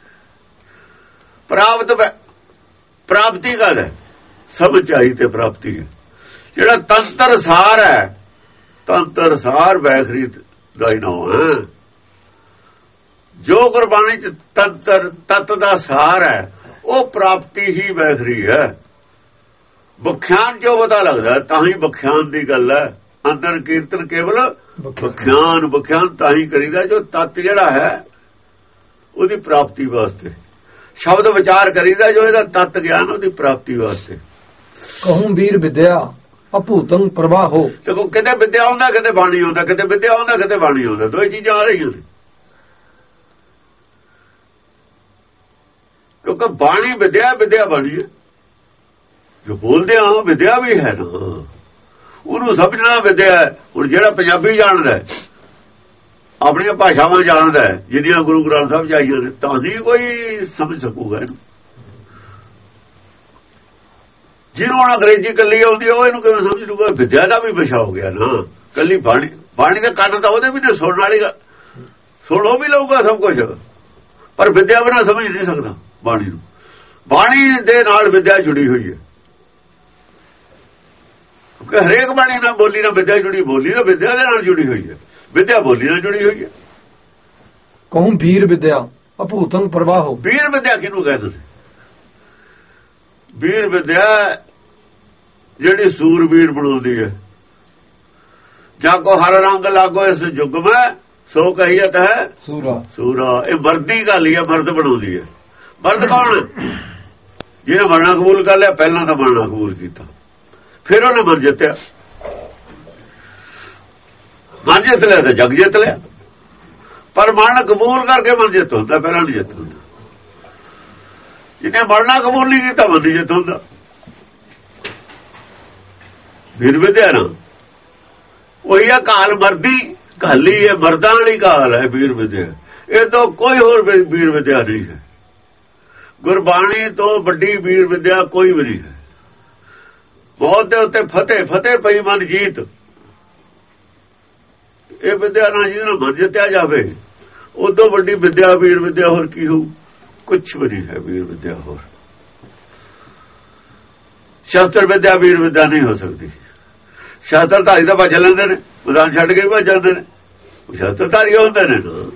ਪ੍ਰਾਪਤੀ ਗੱਲ ਹੈ, ਸਮਝ ਆਈ ਤੇ ਪ੍ਰਾਪਤੀ ਹੈ। ਜਿਹੜਾ ਤੰਤਰ ਸਾਰ ਹੈ, ਤੰਤਰ ਸਾਰ ਵੈਖਰੀ ਦਾ ਹੀ ਨਾਮ ਹੈ। ਜੋ ਗੁਰਬਾਣੀ ਚ ਤੰਤਰ ਤਤ ਦਾ ਸਾਰ ਹੈ, ਉਹ ਪ੍ਰਾਪਤੀ ਹੀ ਵੈਖਰੀ ਹੈ। ਬਖਿਆਨ ਜੋ ਪਤਾ ਲੱਗਦਾ, ਤਾਂ ਹੀ ਬਖਿਆਨ ਦੀ ਗੱਲ ਹੈ। ਅੰਦਰ ਕੀਰਤਨ ਕੇਵਲ ਬਖਿਆਨ ਤਾਂ ਹੀ ਕਰੀਦਾ ਜੋ ਤਤ ਜਿਹੜਾ ਹੈ ਉਹਦੀ ਪ੍ਰਾਪਤੀ ਵਾਸਤੇ। ਸ਼ਬਦ ਵਿਚਾਰ ਕਰੀਦਾ ਜੋ ਇਹਦਾ ਤਤ ਗਿਆਨ ਉਹਦੀ ਪ੍ਰਾਪਤੀ ਵਾਸਤੇ। ਕਹੂੰ ਵੀਰ ਵਿਦਿਆ ਅਭੂਤੰ ਪ੍ਰਵਾਹੋ। ਦੇਖੋ, ਕਿਤੇ ਵਿਦਿਆ ਆਉਂਦਾ, ਕਿਤੇ ਬਾਣੀ ਆਉਂਦਾ, ਕਿਤੇ ਵਿਦਿਆ ਆਉਂਦਾ, ਕਿਤੇ ਬਾਣੀ ਆਉਂਦਾ, ਦੋ ਚੀਜ਼ਾਂ ਆ ਰਹੀਆਂ ਨੇ। ਕਿਉਂਕਿ ਬਾਣੀ ਵਿਦਿਆ, ਵਿਦਿਆ ਬਾਣੀ ਹੈ। ਜੋ ਬੋਲਦੇ ਆ ਵਿਦਿਆ ਵੀ ਹੈ ਨਾ, ਉਹਨੂੰ ਸਮਝਣਾ ਵਿਦਿਆ ਹੈ। ਹੁਣ ਜਿਹੜਾ ਪੰਜਾਬੀ ਜਾਣਦਾ, ਆਪਣੀਆਂ ਭਾਸ਼ਾਵਾਂ ਜਾਣਦਾ, ਜਿਹੜੀਆਂ ਗੁਰੂ ਗ੍ਰੰਥ ਸਾਹਿਬ ਜਾਈਆਂ ਨੇ, ਤਾਂ ਹੀ ਕੋਈ ਸਮਝ ਸਕੂਗਾ ਇਹਨੂੰ। ਜਿਹਨੂੰ ਹੁਣ ਅੰਗਰੇਜ਼ੀ ਕੱਲੀ ਆਉਂਦੀ, ਉਹ ਇਹਨੂੰ ਕਿਵੇਂ ਸਮਝ ਲੂਗਾ? ਵਿਦਿਆ ਦਾ ਵੀ ਵਿਸ਼ਾ ਹੋ ਗਿਆ ਨਾ। ਕੱਲੀ ਬਾਣੀ ਦੇ ਕੰਨ ਤਾਂ ਉਹਦੇ ਵੀ ਨੇ ਸੁਣਨ ਵਾਲੀ, ਸੁਣੋ ਵੀ ਲਊਗਾ ਸਭ ਕੁਝ, ਪਰ ਵਿਦਿਆ ਬਿਨਾਂ ਸਮਝ ਨਹੀਂ ਸਕਦਾ ਬਾਣੀ ਨੂੰ। ਬਾਣੀ ਦੇ ਨਾਲ ਵਿਦਿਆ ਜੁੜੀ ਹੋਈ ਹੈ, ਕਿਉਂਕਿ ਹਰੇਕ ਬਾਣੀ ਨਾਲ ਬੋਲੀ ਨਾਲ ਵਿਦਿਆ ਜੁੜੀ, ਬੋਲੀ ਨਾਲ ਵਿਦਿਆ ਦੇ ਨਾਲ ਜੁੜੀ ਹੋਈ ਹੈ, ਵਿਦਿਆ ਬੋਲੀ ਨਾਲ ਜੁੜੀ ਹੋਈ ਹੈ। ਕਹੂੰ ਵੀਰ ਵਿਦਿਆ ਅਭੂਤੰ ਪ੍ਰਵਾਹੋ। ਵੀਰ ਵਿਦਿਆ ਕਿਹਨੂੰ ਕਹਿੰਦੇ ਨੇ? ਵੀਰ ਵਿਦਿਆ ਜਿਹੜੀ ਸੂਰਬੀਰ ਬਣਾਉਂਦੀ ਹੈ। ਜਾ ਕੋ ਹਰ ਰੰਗ ਲਾਗੋ ਇਸ ਯੁੱਗ ਮੈਂ, ਸੋ ਕਹੀਅਤ ਹੈ ਸੂਰਾ। ਇਹ ਮਰਦੀ ਗੱਲ ਹੀ ਹੈ, ਮਰਦ ਬਣਾਉਂਦੀ ਹੈ। ਮਰਦ ਕੌਣ? ਜਿਹਨੇ ਮਰਨਾ ਕਬੂਲ ਕਰ ਲਿਆ, ਪਹਿਲਾਂ ਤਾਂ ਮਰਨਾ ਕਬੂਲ ਕੀਤਾ, ਫਿਰ ਉਹਨੇ ਮਰ ਜਿੱਤਿਆ। ਮਰ ਜਿੱਤ ਲਿਆ ਤਾਂ ਜਗ ਜਿੱਤ ਲਿਆ, ਪਰ ਮਰਨ ਕਬੂਲ ਕਰਕੇ ਮਰ ਜਿੱਤ ਹੁੰਦਾ, ਪਹਿਲਾਂ ਨਹੀਂ ਜਿੱਤ ਹੁੰਦਾ। ਜਿਹਨੇ ਮਰਨਾ ਕਬੂਲ ਨਹੀਂ ਕੀਤਾ, ਮਰ ਨਹੀਂ ਜਿੱਤ ਹੁੰਦਾ। ਵੀਰ ਵਿਦਿਆ ਨਾ ਉਹੀ ਆ ਕਾਲ ਮਰਦੀ, ਕਾਲੀ ਹੈ, ਮਰਦਾਂ ਵਾਲੀ ਕਾਲ ਹੈ ਵੀਰ ਵਿਦਿਆ। ਇਹ ਤੋਂ ਕੋਈ ਹੋਰ ਵੀਰ ਵਿਦਿਆ ਨਹੀਂ ਹੈ। ਗੁਰਬਾਣੀ ਤੋਂ ਵੱਡੀ ਵੀਰ ਵਿਦਿਆ ਕੋਈ ਵੀ ਨਹੀਂ ਹੈ। ਮੌਤ ਦੇ ਉੱਤੇ ਫਤਿਹ, ਫਤਿਹ ਪਈ ਮਨ ਜੀਤ। ਇਹ ਵਿਦਿਆ ਨਾਲ ਜਿਹਦੇ ਨਾਲ ਮਨ ਜਿੱਤਿਆ ਜਾਵੇ, ਉਦੋਂ ਵੱਡੀ ਵਿਦਿਆ ਵੀਰ ਵਿਦਿਆ ਹੋਰ ਕੀ ਹੋਊ? ਕੁਛ ਵੀ ਨਹੀਂ ਹੈ ਵੀਰ ਵਿਦਿਆ ਹੋਰ। ਸ਼ਾਸਤਰ ਵਿਦਿਆ ਵੀਰ ਵਿਦਿਆ ਨਹੀਂ ਹੋ ਸਕਦੀ। ਸ਼ਾਸਤਰਧਾਰੀ ਤਾਂ ਭੱਜ ਲੈਂਦੇ ਨੇ, ਮੈਦਾਨ ਛੱਡ ਕੇ ਭੱਜ ਜਾਂਦੇ ਨੇ, ਉਹ ਸ਼ਾਸਤਰਧਾਰੀ ਹੁੰਦੇ ਨੇ ਨਾ।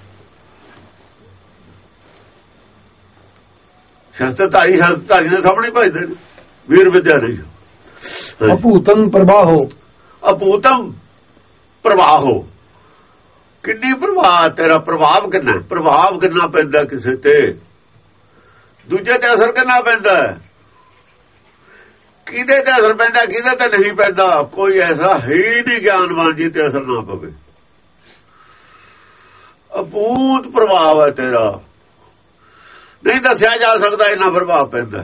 ਸ਼ਾਸਤਰਧਾਰੀ ਦੇ ਸਾਹਮਣੇ ਭੱਜਦੇ ਨੇ, ਵੀਰ ਵਿਦਿਆ ਨਹੀਂ। ਅਭੂਤੰ ਪ੍ਰਵਾਹੋ। ਅਭੂਤਮ ਪ੍ਰਵਾਹੋ, ਕਿੰਨੀ ਪ੍ਰਭਾਵ, ਤੇਰਾ ਪ੍ਰਭਾਵ ਕਿੰਨਾ, ਪ੍ਰਭਾਵ ਕਿੰਨਾ ਪੈਂਦਾ ਕਿਸੇ ਤੇ, ਦੂਜੇ ਤੇ ਅਸਰ ਕਿੰਨਾ ਪੈਂਦਾ, ਕਿਹਦੇ ਤੇ ਅਸਰ ਪੈਂਦਾ, ਕਿਹਦੇ ਤੇ ਨਹੀਂ ਪੈਂਦਾ। ਕੋਈ ਐਸਾ ਹੈ ਹੀ ਨਹੀਂ ਗਿਆਨਵਾਨ ਜੀ ਤੇ ਅਸਰ ਨਾ ਪਵੇ। ਅਭੂਤ ਪ੍ਰਭਾਵ ਹੈ ਤੇਰਾ, ਨਹੀਂ ਦੱਸਿਆ ਜਾ ਸਕਦਾ ਇੰਨਾ ਪ੍ਰਭਾਵ ਪੈਂਦਾ।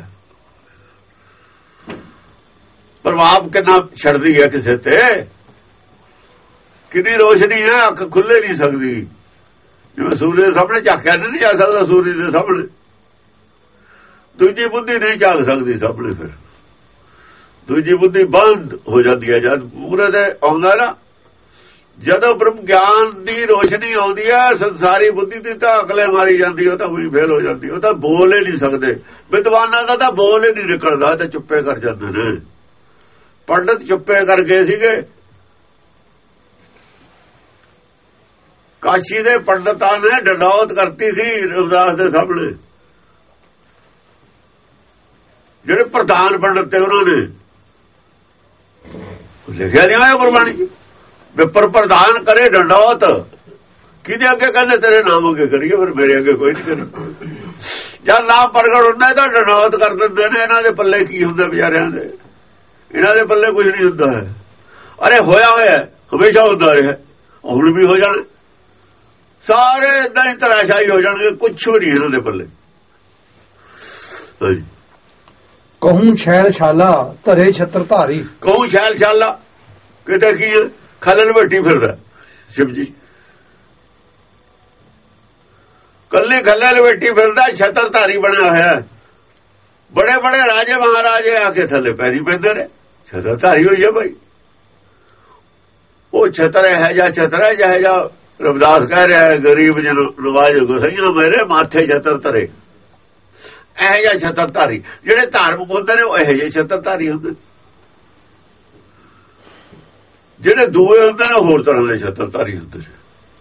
ਪ੍ਰਭਾਵ ਕਿੰਨਾ ਛੱਡਦੀ ਹੈ ਕਿਸੇ ਤੇ, ਕਿੰਨੀ ਰੋਸ਼ਨੀ ਹੈ, ਅੱਖ ਖੁੱਲੇ ਨਹੀਂ ਸਕਦੀ। ਜਿਵੇਂ ਸੂਰਜ ਦੇ ਸਾਹਮਣੇ ਝਾਕਿਆ ਨਹੀਂ ਜਾ ਸਕਦਾ, ਸੂਰਜ ਦੇ ਸਾਹਮਣੇ ਦੂਜੀ ਬੁੱਧੀ ਨਹੀਂ ਝਾਕ ਸਕਦੀ ਸਾਹਮਣੇ। ਫਿਰ ਦੂਜੀ ਬੁੱਧੀ ਬੰਦ ਹੋ ਜਾਂਦੀ ਹੈ ਜਦ ਪੂਰੇ ਤੇ ਆਉਂਦਾ ਨਾ। ਜਦੋਂ ਬ੍ਰਹਮ ਗਿਆਨ ਦੀ ਰੋਸ਼ਨੀ ਆਉਂਦੀ ਹੈ, ਸੰਸਾਰੀ ਬੁੱਧੀ ਦੀ ਤਾਂ ਅਕਲੇ ਮਾਰੀ ਜਾਂਦੀ, ਉਹ ਤਾਂ ਉਹੀ ਫੇਲ ਹੋ ਜਾਂਦੀ, ਉਹ ਤਾਂ ਬੋਲ ਹੀ ਨਹੀਂ ਸਕਦੇ। ਵਿਦਵਾਨਾਂ ਦਾ ਤਾਂ ਬੋਲ ਹੀ ਨਹੀਂ ਨਿਕਲਦਾ, ਤੇ ਚੁੱਪੇ ਕਰ ਜਾਂਦੇ ਨੇ। ਪੰਡਤ ਚੁੱਪੇ ਕਰ ਗਏ ਸੀਗੇ। ਕਾਸ਼ੀ ਦੇ ਪੰਡਤਾਂ ਨੇ ਡੰਡੌਤ ਕਰਤੀ ਸੀ ਰਵਿਦਾਸ ਦੇ ਸਾਹਮਣੇ। ਜਿਹੜੇ ਪ੍ਰਧਾਨ ਪੰਡਤ ਤੇ ਉਹਨਾਂ ਨੇ ਲਿਖਿਆ ਨਹੀਂ ਹੋਇਆ ਗੁਰਬਾਣੀ, ਵਿਪਰ ਪ੍ਰਧਾਨ ਕਰੇ ਡੰਡੌਤ। ਕਿਹਦੇ ਅੱਗੇ ਕਹਿੰਦੇ? ਤੇਰੇ ਨਾਮ ਅੱਗੇ ਕਰੀਏ, ਫਿਰ ਮੇਰੇ ਅੱਗੇ ਕੋਈ ਨਹੀਂ ਕਰੇ। ਜਦ ਨਾਮ ਪ੍ਰਗਟ ਹੁੰਦਾ ਤਾਂ ਡਨੌਤ ਕਰ ਦਿੰਦੇ ਨੇ। ਇਹਨਾਂ ਦੇ ਪੱਲੇ ਕੀ ਹੁੰਦਾ ਵਿਚਾਰਿਆਂ ਦੇ? ਇਹਨਾਂ ਦੇ ਪੱਲੇ ਕੁਝ ਨਹੀਂ ਹੁੰਦਾ ਹੈ। ਅਰੇ ਹੋਇਆ ਹੋਇਆ ਹਮੇਸ਼ਾ ਹੁੰਦਾ ਰਿਹਾ, ਹੁਣ ਵੀ ਹੋ ਜਾਣਾ। ਸਾਰੇ ਏਦਾਂ ਹੀ ਤਰਾਸ਼ਾਈ ਹੋ ਜਾਣਗੇ, ਕੁਛ ਨਹੀਂ ਇਹਨਾਂ ਦੇ ਪੱਲੇ। ਕਹੂੰ ਸ਼ੈਲ ਛਾਲਾ ਧਰੇ ਛਤਰ ਧਾਰੀ। ਕਹੂੰ ਸ਼ੈਲ ਛਾਲਾ ਕਿਤੇ ਕੀ ਖਲਲ ਬੈਠੀ ਫਿਰਦਾ ਸ਼ਿਵ ਜੀ, ਕੱਲੀ ਖਲਲ ਬੈਠੀ ਫਿਰਦਾ, ਛਤਰ ਧਾਰੀ ਬਣਿਆ ਹੋਇਆ। ਬੜੇ ਬੜੇ ਰਾਜੇ ਮਹਾਰਾਜੇ ਆ ਕੇ ਥੱਲੇ ਪੈਰੀ ਪੈਂਦੇ ਨੇ, ਛਤਰ ਧਾਰੀ ਹੋਈ ਹੈ ਭਾਈ। ਉਹ ਛਤਰ ਹੈ ਜਾਂ ਛਤਰ ਹੈ ਜਿਹੇ ਜਾ ਰਵਿਦਾਸ ਕਹਿ ਰਿਹਾ ਹੈ, ਗਰੀਬ ਜਨ ਨਵਾਜ ਗੁਸਈਆਂ ਮੇਰੇ ਮਾਥੇ ਛਤਰ ਧਰੇ। ਇਹ ਜਿਹਾ ਛਤਰ ਧਾਰੀ ਜਿਹੜੇ ਧਾਰਮਿਕ ਹੁੰਦੇ ਨੇ ਉਹ ਇਹੋ ਜਿਹੇ ਛਤਰ ਧਾਰੀ ਹੁੰਦੇ। ਜਿਹੜੇ ਦੂਏ ਹੁੰਦੇ ਨੇ ਹੋਰ ਤਰ੍ਹਾਂ ਦੇ ਛਤਰ ਧਾਰੀ ਹੁੰਦੇ ਨੇ।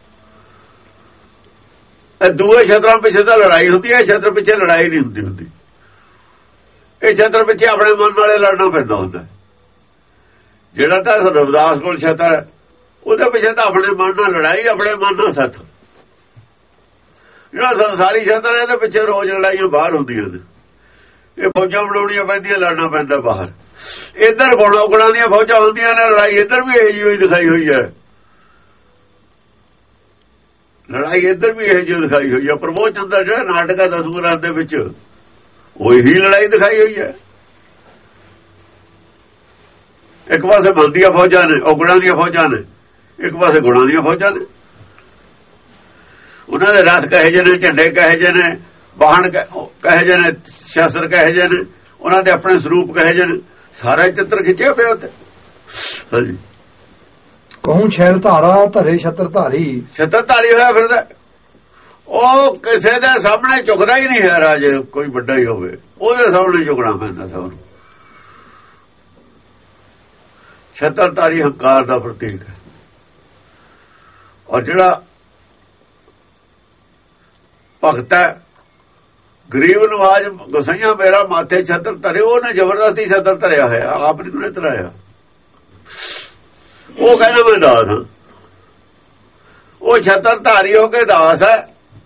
ਇਹ ਦੂਏ ਛਤਰਾਂ ਪਿੱਛੇ ਤਾਂ ਲੜਾਈ ਹੁੰਦੀ ਹੈ, ਛਤਰ ਪਿੱਛੇ ਲੜਾਈ ਨਹੀਂ ਹੁੰਦੀ। ਇਹ ਛਤਰ ਪਿੱਛੇ ਆਪਣੇ ਮਨ ਨਾਲੇ ਲੜਨਾ ਪੈਂਦਾ ਹੁੰਦਾ। ਜਿਹੜਾ ਤਾਂ ਰਵਿਦਾਸ ਕੋਲ ਛਤਰ ਹੈ ਉਹਦੇ ਪਿੱਛੇ ਤਾਂ ਆਪਣੇ ਮਨ ਨਾਲ ਲੜਾਈ, ਆਪਣੇ ਮਨ ਨਾਲ ਸੱਥ। ਜਿਹੜਾ ਸੰਸਾਰੀ ਛਤਰ ਇਹਦੇ ਪਿੱਛੇ ਰੋਜ਼ ਲੜਾਈਆਂ ਬਾਹਰ ਹੁੰਦੀਆਂ ਨੇ। ਇਹ ਫੌਜਾਂ ਬਣਾਉਣੀਆਂ ਪੈਂਦੀਆਂ, ਲੜਨਾ ਪੈਂਦਾ ਬਾਹਰ। ਇੱਧਰ ਗੁਣਾਂ ਦੀਆਂ ਫੌਜਾਂ ਹੁੰਦੀਆਂ ਨੇ, ਲੜਾਈ ਇੱਧਰ ਵੀ ਇਹੋ ਜਿਹੀ ਦਿਖਾਈ ਹੋਈ ਹੈ। ਲੜਾਈ ਇੱਧਰ ਵੀ ਇਹੋ ਜਿਹੀ ਦਿਖਾਈ ਹੋਈ ਹੈ। ਪ੍ਰਮੋਦ ਚੰਦਰ ਜਿਹੜਾ ਨਾਟਕ ਹੈ 10 ਗੁਰਾਂ ਦੇ ਵਿੱਚ, ਉਹੀ ਲੜਾਈ ਦਿਖਾਈ ਹੋਈ ਹੈ। ਇੱਕ ਪਾਸੇ ਮਨ ਦੀਆਂ ਫੌਜਾਂ ਨੇ, ਉਹ ਗੁਣਾਂ ਦੀਆਂ ਫੌਜਾਂ ਨੇ, ਇੱਕ ਪਾਸੇ ਗੁਣਾਂ ਦੀਆਂ ਫੌਜਾਂ ਨੇ। ਉਹਨਾਂ ਦੇ ਰਥ ਕਹੇ ਜੇ ਨੇ, ਝੰਡੇ ਕਹੇ ਜੇ ਨੇ, ਵਾਹਨ ਕਹੇ ਜੇ ਨੇ, ਸ਼ਸਤਰ ਕਹੇ ਜੇ ਨੇ, ਉਹਨਾਂ ਦੇ ਆਪਣੇ ਸਰੂਪ ਕਹੇ ਜੇ ਨੇ। ਸਾਰਾ ਚਿੱਤਰ ਖਿੱਚਿਆ ਪਿਆ ਉੱਤੇ। ਹਾਂਜੀ, ਕਹੂੰ ਸ਼ੈਲ ਧਾਰਾ ਧਰੇ ਛਤਰ ਧਾਰੀ। ਛਤਰ ਧਾਰੀ ਹੋਇਆ ਫਿਰਦਾ, ਉਹ ਕਿਸੇ ਦੇ ਸਾਹਮਣੇ ਝੁਕਦਾ ਹੀ ਨਹੀਂ ਹੈ। ਰਾਜੇ ਕੋਈ ਵੱਡਾ ਹੀ ਹੋਵੇ ਉਹਦੇ ਸਾਹਮਣੇ ਝੁਕਣਾ ਪੈਂਦਾ ਸਭ ਨੂੰ। ਛਤਰ ਧਾਰੀ ਹੰਕਾਰ ਦਾ ਪ੍ਰਤੀਕ ਹੈ। ਔਰ ਜਿਹੜਾ ਭਗਤ ਹੈ ਗਰੀਬ ਨਵਾਜ ਗੁਸਈਆਂ ਮੇਰਾ ਮਾਥੇ ਛਤਰ ਧਰੇ, ਉਹਨੇ ਜ਼ਬਰਦਸਤੀ ਛਤਰ ਧਰਿਆ ਹੋਇਆ, ਆਪ ਨਹੀਂ ਉਹਨੇ ਧਰਾਇਆ। ਉਹ ਕਹਿੰਦਾ ਮੈਂ ਦਾਸ ਹਾਂ। ਉਹ ਛਤਰ ਧਾਰੀ ਹੋ ਕੇ ਦਾਸ ਹੈ,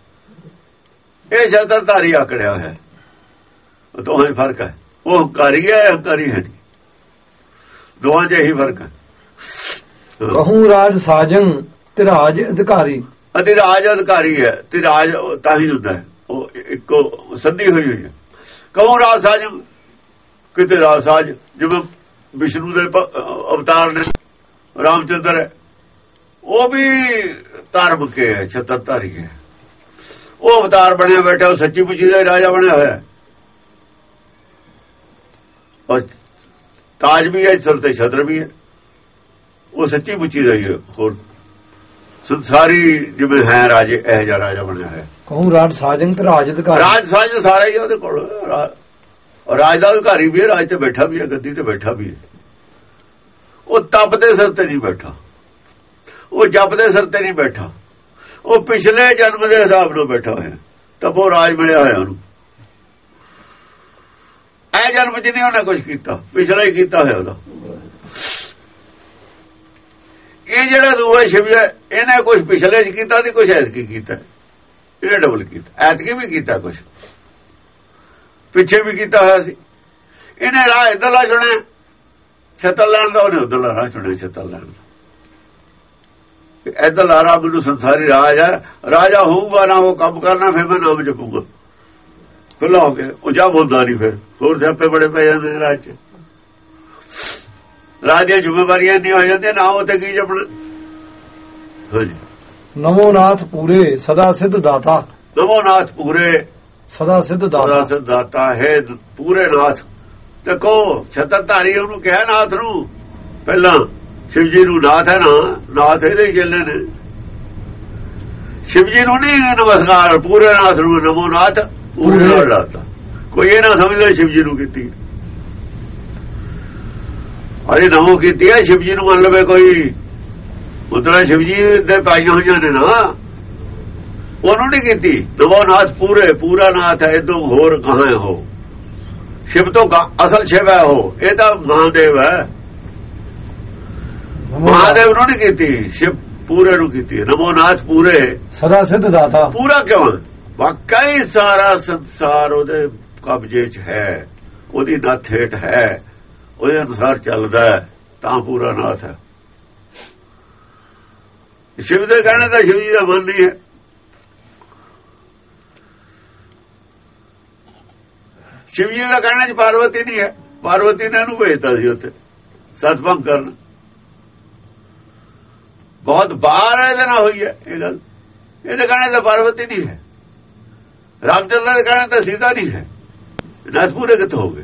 ਇਹ ਛਤਰ ਧਾਰੀ ਆਕੜਿਆ ਹੋਇਆ। ਦੋਹਾਂ ਹੀ ਫਰਕ ਹੈ। ਉਹ ਹੰਕਾਰੀ ਹੈ, ਹੰਕਾਰੀ ਹੈ ਨਹੀਂ। ਦੋਹਾਂ 'ਚ ਇਹੀ ਫਰਕ ਹੈ। ਕਹੂੰ ਰਾਜ ਸਾਜੰ ਤੇ ਰਾਜ ਅਧਿਕਾਰੀ। ਅਧਿਰਾਜ ਅਧਿਕਾਰੀ ਹੈ ਤੇ ਰਾਜ ਤਾਂ ਹੀ ਹੁੰਦਾ ਹੈ, ਉਹ ਇੱਕੋ ਸੰਧੀ ਹੋਈ ਹੋਈ ਹੈ। ਕਹੂੰ ਰਾਜ ਸਾਜ, ਕਿਤੇ ਰਾਜ ਸਾਜ ਜਿਵੇਂ ਵਿਸ਼ਨੂੰ ਦੇ ਅਵਤਾਰ ਨੇ, ਰਾਮਚੰਦਰ ਹੈ, ਉਹ ਵੀ ਧਾਰਮਿਕ ਹੈ, ਛਤਰ ਧਾਰੀ ਹੈ। ਉਹ ਅਵਤਾਰ ਬਣਿਆ ਬੈਠਾ, ਉਹ ਸੱਚੀ ਮੁੱਚੀ ਦਾ ਰਾਜਾ ਬਣਿਆ ਹੋਇਆ। ਔਰ ਤਾਜ ਵੀ ਹੈ, ਸਿਰ ਤੇ ਛਤਰ ਵੀ ਹੈ, ਉਹ ਸੱਚੀ ਮੁੱਚੀ ਦਾ ਹੀ ਹੈ। ਹੋਰ ਸੰਸਾਰੀ ਜਿਵੇਂ ਹੈ ਰਾਜੇ, ਇਹ ਜਿਹਾ ਰਾਜਾ ਬਣਿਆ ਹੈ। ਕਹੂੰ ਰਾਜ ਸਾਜੰ ਤੇ ਰਾਜ ਅਧਿਕਾਰੀ। ਰਾਜ ਸਾਜ ਸਾਰਾ ਹੀ ਉਹਦੇ ਕੋਲ। ਰਾਜ ਦਾ ਅਧਿਕਾਰੀ ਵੀ ਹੈ, ਰਾਜ ਤੇ ਬੈਠਾ ਵੀ ਹੈ, ਗੱਦੀ ਤੇ ਬੈਠਾ ਵੀ ਹੈ। ਉਹ ਤਪ ਦੇ ਸਿਰ ਤੇ ਨਹੀਂ ਬੈਠਾ, ਉਹ ਜਪ ਦੇ ਸਿਰ ਤੇ ਨਹੀਂ ਬੈਠਾ, ਉਹ ਪਿਛਲੇ ਜਨਮ ਦੇ ਹਿਸਾਬ ਨਾਲ ਬੈਠਾ ਹੋਇਆ। ਤਪੋ ਰਾਜ ਮਿਲਿਆ ਹੋਇਆ ਉਹਨੂੰ। ਇਹ ਜਨਮ 'ਚ ਨਹੀਂ ਉਹਨੇ ਕੁਝ ਕੀਤਾ, ਪਿਛਲਾ ਹੀ ਕੀਤਾ ਹੋਇਆ ਉਹਦਾ। ਇਹ ਜਿਹੜਾ ਦੂਆ ਸ਼ਿਵ ਹੈ, ਇਹਨੇ ਕੁਝ ਪਿਛਲੇ 'ਚ ਕੀਤਾ ਤੇ ਕੁਝ ਐਤਕੀ ਕੀਤਾ। ਇਹਨੇ ਡਬਲ ਕੀਤਾ, ਐਤਕੀ ਵੀ ਕੀਤਾ, ਕੁਝ ਪਿੱਛੇ ਵੀ ਕੀਤਾ ਹੋਇਆ ਸੀ। ਇਹਨੇ ਰਾਹ ਇੱਧਰਲਾ ਚੁਣਿਆ ਛਤਰ ਲੈਣ ਦਾ, ਉਹਨੇ ਉੱਧਰਲਾ ਰਾਹ ਚੁਣਿਆ ਛਤਰ ਲੈਣ ਦਾ। ਇੱਧਰਲਾ ਰਾਹ ਮੈਨੂੰ ਸੰਸਾਰੀ ਰਾਜ ਹੈ, ਰਾਜਾ ਹੋਊਗਾ ਨਾ ਉਹ ਕੰਮ ਕਰਨਾ, ਫਿਰ ਮੈਂ ਨਾਮ ਜਪੂਗਾ। ਖੁੱਲਾ ਹੋ ਗਿਆ, ਉਹ ਜਾ ਬੋਲਦਾ ਨਹੀਂ। ਫਿਰ ਹੋਰ ਸਿਆਪੇ ਬੜੇ ਪੈ ਜਾਂਦੇ ਨੇ ਰਾਜ 'ਚ। ਰਾਜ ਦੀਆਂ ਜ਼ਿੰਮੇਵਾਰੀਆਂ ਨਹੀਂ ਹੋ ਜਾਂਦੀਆਂ, ਨਾ ਉੱਥੇ ਕੀ ਜਪਣਾ। ਹਾਂਜੀ, ਨਮੋ ਨਾਥ ਪੂਰੇ ਸਦਾ ਸਿੱਧ ਦਾਤਾ। ਨਮੋ ਨਾਥ ਪੂਰੇ ਸਦਾ ਸਿੱਧ ਦਾਤਾ। ਸਿੱਧ ਦਾਤਾ ਹੈ ਪੂਰੇ ਨਾਥ। ਦੇਖੋ ਛਤਰ ਧਾਰੀ ਉਹਨੂੰ ਕਿਹਾ ਨਾਥ ਨੂੰ, ਪਹਿਲਾਂ ਸ਼ਿਵ ਜੀ ਨੂੰ ਨਾਥ ਹੈ ਨਾ, ਨਾਥ ਇਹਦੇ ਚੇਲੇ ਨੇ। ਸ਼ਿਵ ਜੀ ਨੂੰ ਨਹੀਂ ਨਮਸਕਾਰ, ਪੂਰੇ ਨਾਥ ਨੂੰ ਨਮੋ ਨਾਥ ਪੂਰੇ ਨਾਲ ਲਾਤਾ। ਕੋਈ ਇਹ ਨਾ ਸਮਝ ਲੈ ਸ਼ਿਵ ਜੀ ਨੂੰ ਕੀਤੀ। ਅਰੇ ਨਮੋ ਕੀਤੀ ਹੈ, ਸ਼ਿਵ ਜੀ ਨੂੰ ਮੰਨ ਲਵੇ ਕੋਈ। ਉਤਰਾ ਸ਼ਿਵ ਜੀ ਦੇ ਪਾਈਆਂ ਹੋਈਆਂ ਨੇ ਨਾ, ਉਹਨੂੰ ਨਹੀਂ ਕੀਤੀ। ਨਮੋ ਨਾਥ ਪੂਰੇ, ਪੂਰਾ ਨਾਥ ਹੈ, ਇਦੋਂ ਹੋਰ ਕਹਾਂ ਹੋ। ਸ਼ਿਵ ਤੋਂ ਅਸਲ ਸ਼ਿਵ ਹੈ ਉਹ, ਇਹ ਤਾਂ ਮਹਾਦੇਵ ਹੈ। ਮਹਾਦੇਵ ਨੂੰ ਨਹੀਂ ਕੀਤੀ, ਸ਼ਿਵ ਪੂਰੇ ਨੂੰ ਕੀਤੀ। ਨਮੋ ਨਾਥ ਪੂਰੇ ਸਦਾ ਸਿੱਧ ਦਾਤਾ। ਪੂਰਾ ਕਿਉਂ? ਵਾਕਈ ਸਾਰਾ ਸੰਸਾਰ ਉਹਦੇ ਕਬਜ਼ੇ 'ਚ ਹੈ, ਉਹਦੀ ਨੱਥ ਹੇਠ ਹੈ, ਉਹਦੇ ਅਨੁਸਾਰ ਚੱਲਦਾ ਤਾਂ ਪੂਰਾ ਨਾਥ ਹੈ। ਸ਼ਿਵ ਦੇ ਕਹਿਣੇ ਤਾਂ ਸ਼ਿਵ ਜੀ ਦਾ ਮਨ ਨਹੀਂ ਹੈ। ਸ਼ਿਵ ਜੀ ਦਾ ਕਹਿਣਾ 'ਚ ਪਾਰਵਤੀ ਨਹੀਂ ਹੈ। ਪਾਰਵਤੀ ਨੇ ਇਹਨੂੰ ਭੇਜਤਾ ਸੀ ਉੱਥੇ ਸਤਭੰਗ ਕਰਨ। ਬਹੁਤ ਬਾਹਰ ਇਹਦੇ ਨਾਲ ਹੋਈ ਹੈ ਇਹ ਗੱਲ। ਇਹਦੇ ਕਹਿਣੇ ਤਾਂ ਪਾਰਵਤੀ ਨਹੀਂ ਹੈ। ਰਾਮਚੰਦਰ ਦੇ ਕਹਿਣੇ ਤਾਂ ਸੀਤਾ ਨਹੀਂ ਹੈ। ਨਾਥ ਪੂਰੇ ਕਿੱਥੋਂ ਹੋ ਗਏ?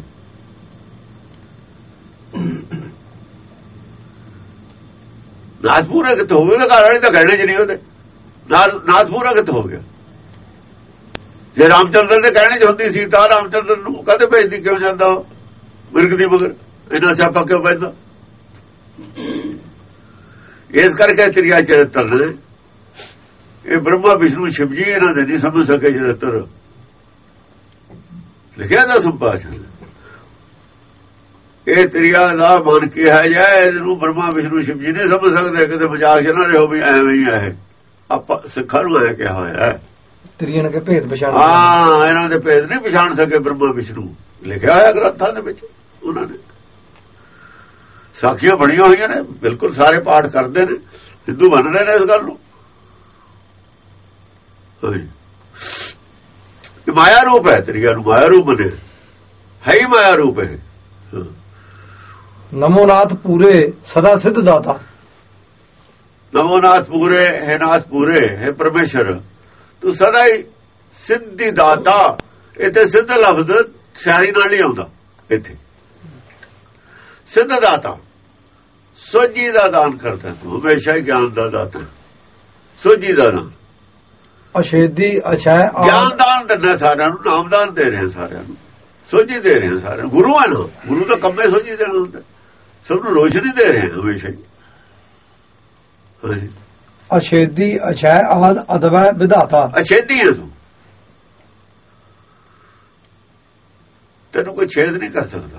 ਨਾਥ ਪੂਰਾ ਕਿੱਥੋਂ ਹੋ ਗਿਆ? ਘਰ ਵਾਲੇ ਤਾਂ ਕਹਿਣੇ 'ਚ ਨਹੀਂ ਉਹਦੇ। ਨਾਥ ਪੂਰਾ ਕਿੱਥੋਂ ਹੋ ਗਿਆ? ਜੇ ਰਾਮਚੰਦਰ ਦੇ ਕਹਿਣੇ 'ਚ ਹੁੰਦੀ ਸੀ ਤਾਂ ਰਾਮਚੰਦਰ ਨੂੰ ਕਦੇ ਭੇਜਦੀ ਕਿਉਂ ਜਾਂਦਾ? ਉਹ ਮਿਰਗ ਦੀ ਮਗਰ ਇਹਨਾਂ ਛਾਪਾ ਕਿਉਂ ਪੈਂਦਾ? ਇਸ ਕਰਕੇ ਤ੍ਰਿਆ ਚਰਿੱਤਰ ਨੇ ਇਹ ਬ੍ਰਹਮਾ ਵਿਸ਼ਨੂੰ ਸ਼ਿਵ ਜੀ ਇਹਨਾਂ ਦੇ ਨਹੀਂ ਸਮਝ ਸਕੇ ਚਰਿੱਤਰ ਲਿਖਿਆ ਦਾ ਸੰਪਾਸ਼ਣ। ਇਹ ਤ੍ਰਿਆ ਦਾ ਮਨ ਕਿਹਾ ਜਾਏ, ਇਹਨੂੰ ਬ੍ਰਹਮਾ ਵਿਸ਼ਨੂੰ ਸ਼ਿਵ ਜੀ ਨਹੀਂ ਸਮਝ ਸਕਦੇ। ਕਿਤੇ ਮਜ਼ਾਕ ਚ ਨਾ ਰਹੋ ਵੀ ਐਵੇਂ ਹੀ ਹੈ। ਆਪਾਂ ਸਿੱਖਾਂ ਨੂੰ ਐ ਕਿਹਾ ਹੋਇਆ ਤ੍ਰਿਆਂ ਕੇ ਭੇਦ ਪਛਾਣ। ਹਾਂ, ਇਹਨਾਂ ਦੇ ਭੇਦ ਨਹੀਂ ਪਛਾਣ ਸਕੇ ਬ੍ਰਹਮਾ ਵਿਸ਼ਨੂੰ। ਲਿਖਿਆ ਹੋਇਆ ਗ੍ਰੰਥਾਂ ਦੇ ਵਿੱਚ। ਉਹਨਾਂ ਨੇ ਸਾਖੀਆਂ ਬਣੀਆਂ ਹੋਈਆਂ ਨੇ, ਬਿਲਕੁਲ ਸਾਰੇ ਪਾਠ ਕਰਦੇ ਨੇ, ਹਿੰਦੂ ਮੰਨਦੇ ਨੇ ਇਸ ਗੱਲ ਨੂੰ। ਮਾਇਆ ਰੂਪ ਹੈ ਤ੍ਰਿਆ ਨੂੰ, ਮਾਇਆ ਰੂਪ ਬਣੇ ਹੈ ਹੀ ਮਾਇਆ ਰੂਪ ਹੈ। ਨਮੋ ਨਾਥ ਪੂਰੇ ਸਦਾ ਸਿੱਧ ਦਾਤਾ। ਨਮੋ ਨਾਥ ਪੂਰੇ ਹੈ, ਨਾਥ ਪੂਰੇ ਹੈ ਪਰਮੇਸ਼ਰ, ਤੂੰ ਸਦਾ ਹੀ ਸਿੱਧੀ ਦਾਤਾ। ਇੱਥੇ ਸਿੱਧ ਲਫ਼ਜ਼ ਸ਼ਾਇਰੀ ਨਾਲ ਨਹੀਂ ਆਉਂਦਾ। ਇੱਥੇ ਸਿੱਧ ਦਾਤਾ, ਸੋਝੀ ਦਾ ਦਾਨ ਕਰਦਾ ਤੂੰ, ਹਮੇਸ਼ਾ ਹੀ ਗਿਆਨ ਦਾ ਦਾਤਾ, ਸੋਝੀ ਦਾ ਦਾਨ। ਅਛੇਦੀ ਅਛੈ ਗਿਆਨ ਦਾਨ ਦਿੰਦਾ ਸਾਰਿਆਂ ਨੂੰ, ਨਾਮਦਾਨ ਦੇ ਰਹੇ ਸਾਰਿਆਂ ਨੂੰ, ਸੋਝੀ ਦੇ ਰਹੇ ਸਾਰਿਆਂ ਨੂੰ। ਗੁਰੂ ਹੈ ਨਾ, ਗੁਰੂ ਦਾ ਕੰਮੇ ਸੋਝੀ ਦੇਣਾ ਹੁੰਦਾ। ਸਭ ਨੂੰ ਰੋਸ਼ਨੀ ਦੇ ਰਹੇ ਹਮੇਸ਼ਾ ਹੀ। ਅਛੇਦੀ ਅਛੈ ਆਦ ਅਦਵੈ ਵਿਧਾਤਾ। ਅਛੇਦੀ ਹੈ ਤੂੰ, ਤੈਨੂੰ ਕੋਈ ਛੇਦ ਨਹੀਂ ਕਰ ਸਕਦਾ।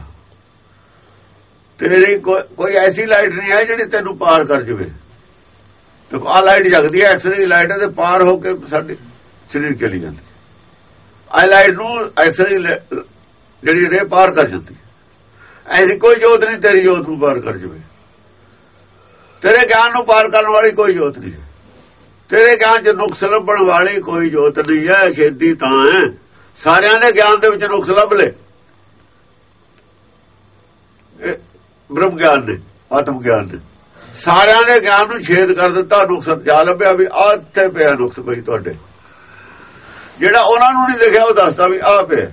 ਤੇਰੀ ਕੋਈ ਐਸੀ ਲਾਈਟ ਨਹੀਂ ਹੈ ਜਿਹੜੀ ਤੈਨੂੰ ਪਾਰ ਕਰ ਜਾਵੇ। ਦੇਖੋ ਆਹ ਲਾਈਟ ਜਗਦੀ ਹੈ, ਐਕਸਰੇ ਦੀ ਲਾਈਟ ਹੈ, ਤੇ ਪਾਰ ਹੋ ਕੇ ਸਾਡੇ ਸਰੀਰ ਚਲੀ ਜਾਂਦੀ। ਆਹ ਲਾਈਟ ਨੂੰ ਐਕਸਰੇ ਜਿਹੜੀ ਰੇ ਪਾਰ ਕਰ ਜਾਂਦੀ। ਐਸੀ ਕੋਈ ਜੋਤ ਨਹੀਂ ਤੇਰੀ ਜੋਤ ਨੂੰ ਪਾਰ ਕਰ ਜਾਵੇ। ਤੇਰੇ ਗਿਆਨ ਨੂੰ ਪਾਰ ਕਰਨ ਵਾਲੀ ਕੋਈ ਜੋਤ ਨਹੀਂ ਹੈ। ਤੇਰੇ ਗਿਆਨ 'ਚ ਨੁਕਸ ਲੱਭਣ ਵਾਲੀ ਕੋਈ ਜੋਤ ਨਹੀਂ ਹੈ। ਛੇਦੀ ਤਾਂ ਹੈ ਸਾਰਿਆਂ ਦੇ ਗਿਆਨ ਦੇ ਵਿੱਚ ਨੁਕਸ ਲੱਭ ਲੈ। ਬ੍ਰਹਮ ਗਿਆਨ ਨੇ, ਆਤਮ ਗਿਆਨ ਨੇ ਸਾਰਿਆਂ ਦੇ ਗਿਆਨ ਨੂੰ ਛੇਦ ਕਰ ਦਿੱਤਾ। ਨੁਕਸ ਜਾ ਲੱਭਿਆ ਵੀ ਆਹ ਇੱਥੇ ਪਿਆ ਨੁਕਸ ਪਈ ਤੁਹਾਡੇ। ਜਿਹੜਾ ਉਹਨਾਂ ਨੂੰ ਨਹੀਂ ਦਿਖਿਆ ਉਹ ਦੱਸਦਾ ਵੀ ਆਹ ਪਿਆ।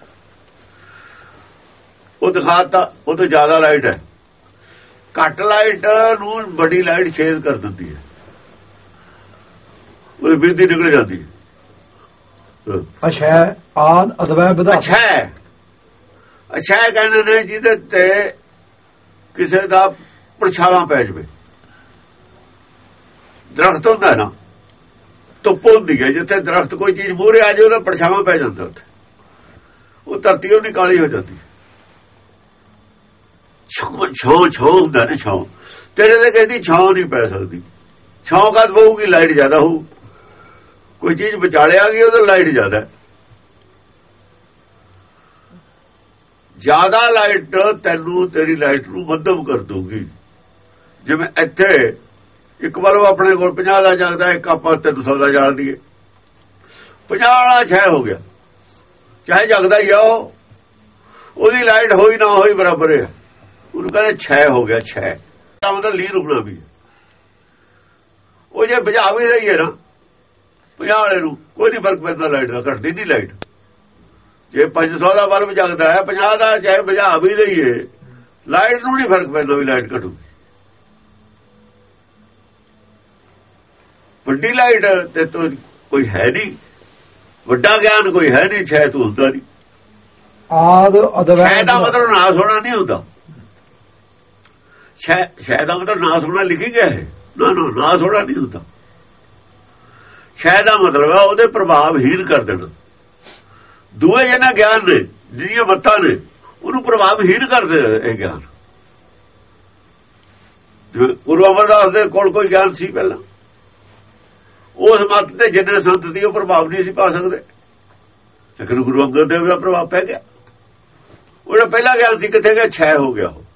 ਉਹ ਦਿਖਾਤਾ। ਉਹ ਤੋਂ ਜ਼ਿਆਦਾ ਲਾਈਟ ਹੈ। ਘੱਟ ਲਾਈਟ ਨੂੰ ਵੱਡੀ ਲਾਈਟ ਛੇਦ ਕਰ ਦਿੰਦੀ ਹੈ, ਉਹ ਬਿੰਦੀ ਨਿਕਲ ਜਾਂਦੀ ਹੈ। ਅਛੈ ਆਦ ਅਦਵੈ ਵਿਧਾਤਾ। ਅੱਛਾ ਕਹਿੰਦੇ ਨੇ ਜਿਹਦੇ ਤੇ ਕਿਸੇ ਦਾ ਪਰਛਾਵਾਂ ਪੈ ਜਾਵੇ। ਦਰਖਤ ਹੁੰਦਾ ਨਾ, ਧੁੱਪ ਹੁੰਦੀ ਹੈ, ਜਿੱਥੇ ਦਰਖਤ ਕੋਈ ਚੀਜ਼ ਮੂਹਰੇ ਆ ਜਾਏ ਉਹਦਾ ਪਰਛਾਵਾਂ ਪੈ ਜਾਂਦਾ ਉੱਥੇ, ਉਹ ਧਰਤੀ ਉਹਦੀ ਕਾਲੀ ਹੋ ਜਾਂਦੀ। ਛਾਂ ਹੁੰਦਾ ਨਾ, ਛਾਂ ਤੇਰੇ ਤੇ ਕਹਿੰਦੀ ਛਾਂ ਨਹੀਂ ਪੈ ਸਕਦੀ। ਛਾਂ ਕਦ ਹੋਊਗੀ? ਲਾਈਟ ਜ਼ਿਆਦਾ ਹੋਊ। ਕੋਈ ਚੀਜ਼ ਵਿਚਾਲੇ ਆ ਗਈ ਉਹਦਾ ਲਾਈਟ ਜ਼ਿਆਦਾ। ਜ਼ਿਆਦਾ ਲਾਈਟ ਤੈਨੂੰ ਤੇਰੀ ਲਾਈਟ ਨੂੰ ਮੱਧਮ ਕਰ ਦੂਗੀ। ਜਿਵੇਂ ਇੱਥੇ ਇੱਕ ਵਾਰ ਉਹ ਆਪਣੇ ਕੋਲ 50 ਦਾ ਜਗਦਾ, ਇੱਕ ਆਪਾਂ 300 ਦਾ ਜਾਲ ਦਈਏ, 50 ਵਾਲਾ 6 ਹੋ ਗਿਆ। ਚਾਹੇ ਜਗਦਾ ਹੀ ਆ ਉਹਦੀ ਲਾਈਟ ਹੋਈ ਨਾ ਹੋਈ ਬਰਾਬਰ ਹੈ। ਉਹਨੂੰ ਕਹਿੰਦੇ 6 ਹੋ ਗਿਆ। 6 ਦਾ ਮਤਲਬ ਲੀ ਰੁਕਣਾ ਵੀ। ਉਹ ਜੇ ਬੁਝਾ ਵੀ ਰਹੀ ਹੈ ਨਾ 50 ਵਾਲੇ ਨੂੰ, ਕੋਈ ਨਹੀਂ ਫਰਕ ਪੈਂਦਾ ਲਾਈਟ ਦਾ, ਘਟਦੀ ਨਹੀਂ ਲਾਈਟ। ਜੇ 500 ਦਾ ਬਲਬ ਜਗਦਾ ਹੈ, 50 ਦਾ ਚਾਹੇ ਬੁਝਾ ਵੀ ਦਈਏ, ਲਾਈਟ ਨੂੰ ਨਹੀਂ ਫਰਕ ਪੈਂਦਾ ਵੀ ਲਾਈਟ ਘਟੂਗੀ। ਵੱਡੀ ਲਾਈਟ ਤੇ ਤੋਂ ਕੋਈ ਹੈ ਨਹੀਂ, ਵੱਡਾ ਗਿਆਨ ਕੋਈ ਹੈ ਨਹੀਂ। ਛੇ ਤੂੰ ਹੁੰਦਾ ਨਹੀਂ। ਆਦ ਅਦਵੈ ਦਾ ਮਤਲਬ ਨਾ ਸੋਣਾ ਨਹੀਂ ਹੁੰਦਾ। ਸ਼ਾਇਦ ਦਾ ਮਤਲਬ ਨਾ ਸੋਣਾ ਲਿਖੀ ਗਿਆ ਹੈ। ਨਾ ਸੋਣਾ ਨਹੀਂ ਹੁੰਦਾ। ਸ਼ਾਇਦ ਦਾ ਮਤਲਬ ਹੈ ਉਹਦੇ ਪ੍ਰਭਾਵਹੀਨ ਕਰ ਦੇਣਾ। ਦੂਏ ਜਿਹਨਾਂ ਗਿਆਨ ਨੇ, ਜਿਹੜੀਆਂ ਮੱਤਾਂ ਨੇ, ਉਹਨੂੰ ਪ੍ਰਭਾਵਹੀਨ ਕਰਦੇ ਇਹ ਗਿਆਨ। ਗੁਰੂ ਅਮਰਦਾਸ ਦੇ ਕੋਲ ਕੋਈ ਗਿਆਨ ਸੀ ਪਹਿਲਾਂ, ਉਸ ਮੱਤ ਤੇ ਜਿੰਨੇ ਸੰਤ ਦੀ ਉਹ ਪ੍ਰਭਾਵ ਨਹੀਂ ਸੀ ਪਾ ਸਕਦੇ। ਲੇਕਿਨ ਗੁਰੂ ਅੰਗਦ ਦੇਵ ਦਾ ਪ੍ਰਭਾਵ ਪੈ ਗਿਆ। ਉਹਦਾ ਪਹਿਲਾ ਗਿਆਨ ਸੀ ਕਿੱਥੇ ਗਿਆ, ਛੈ ਹੋ ਗਿਆ ਉਹ।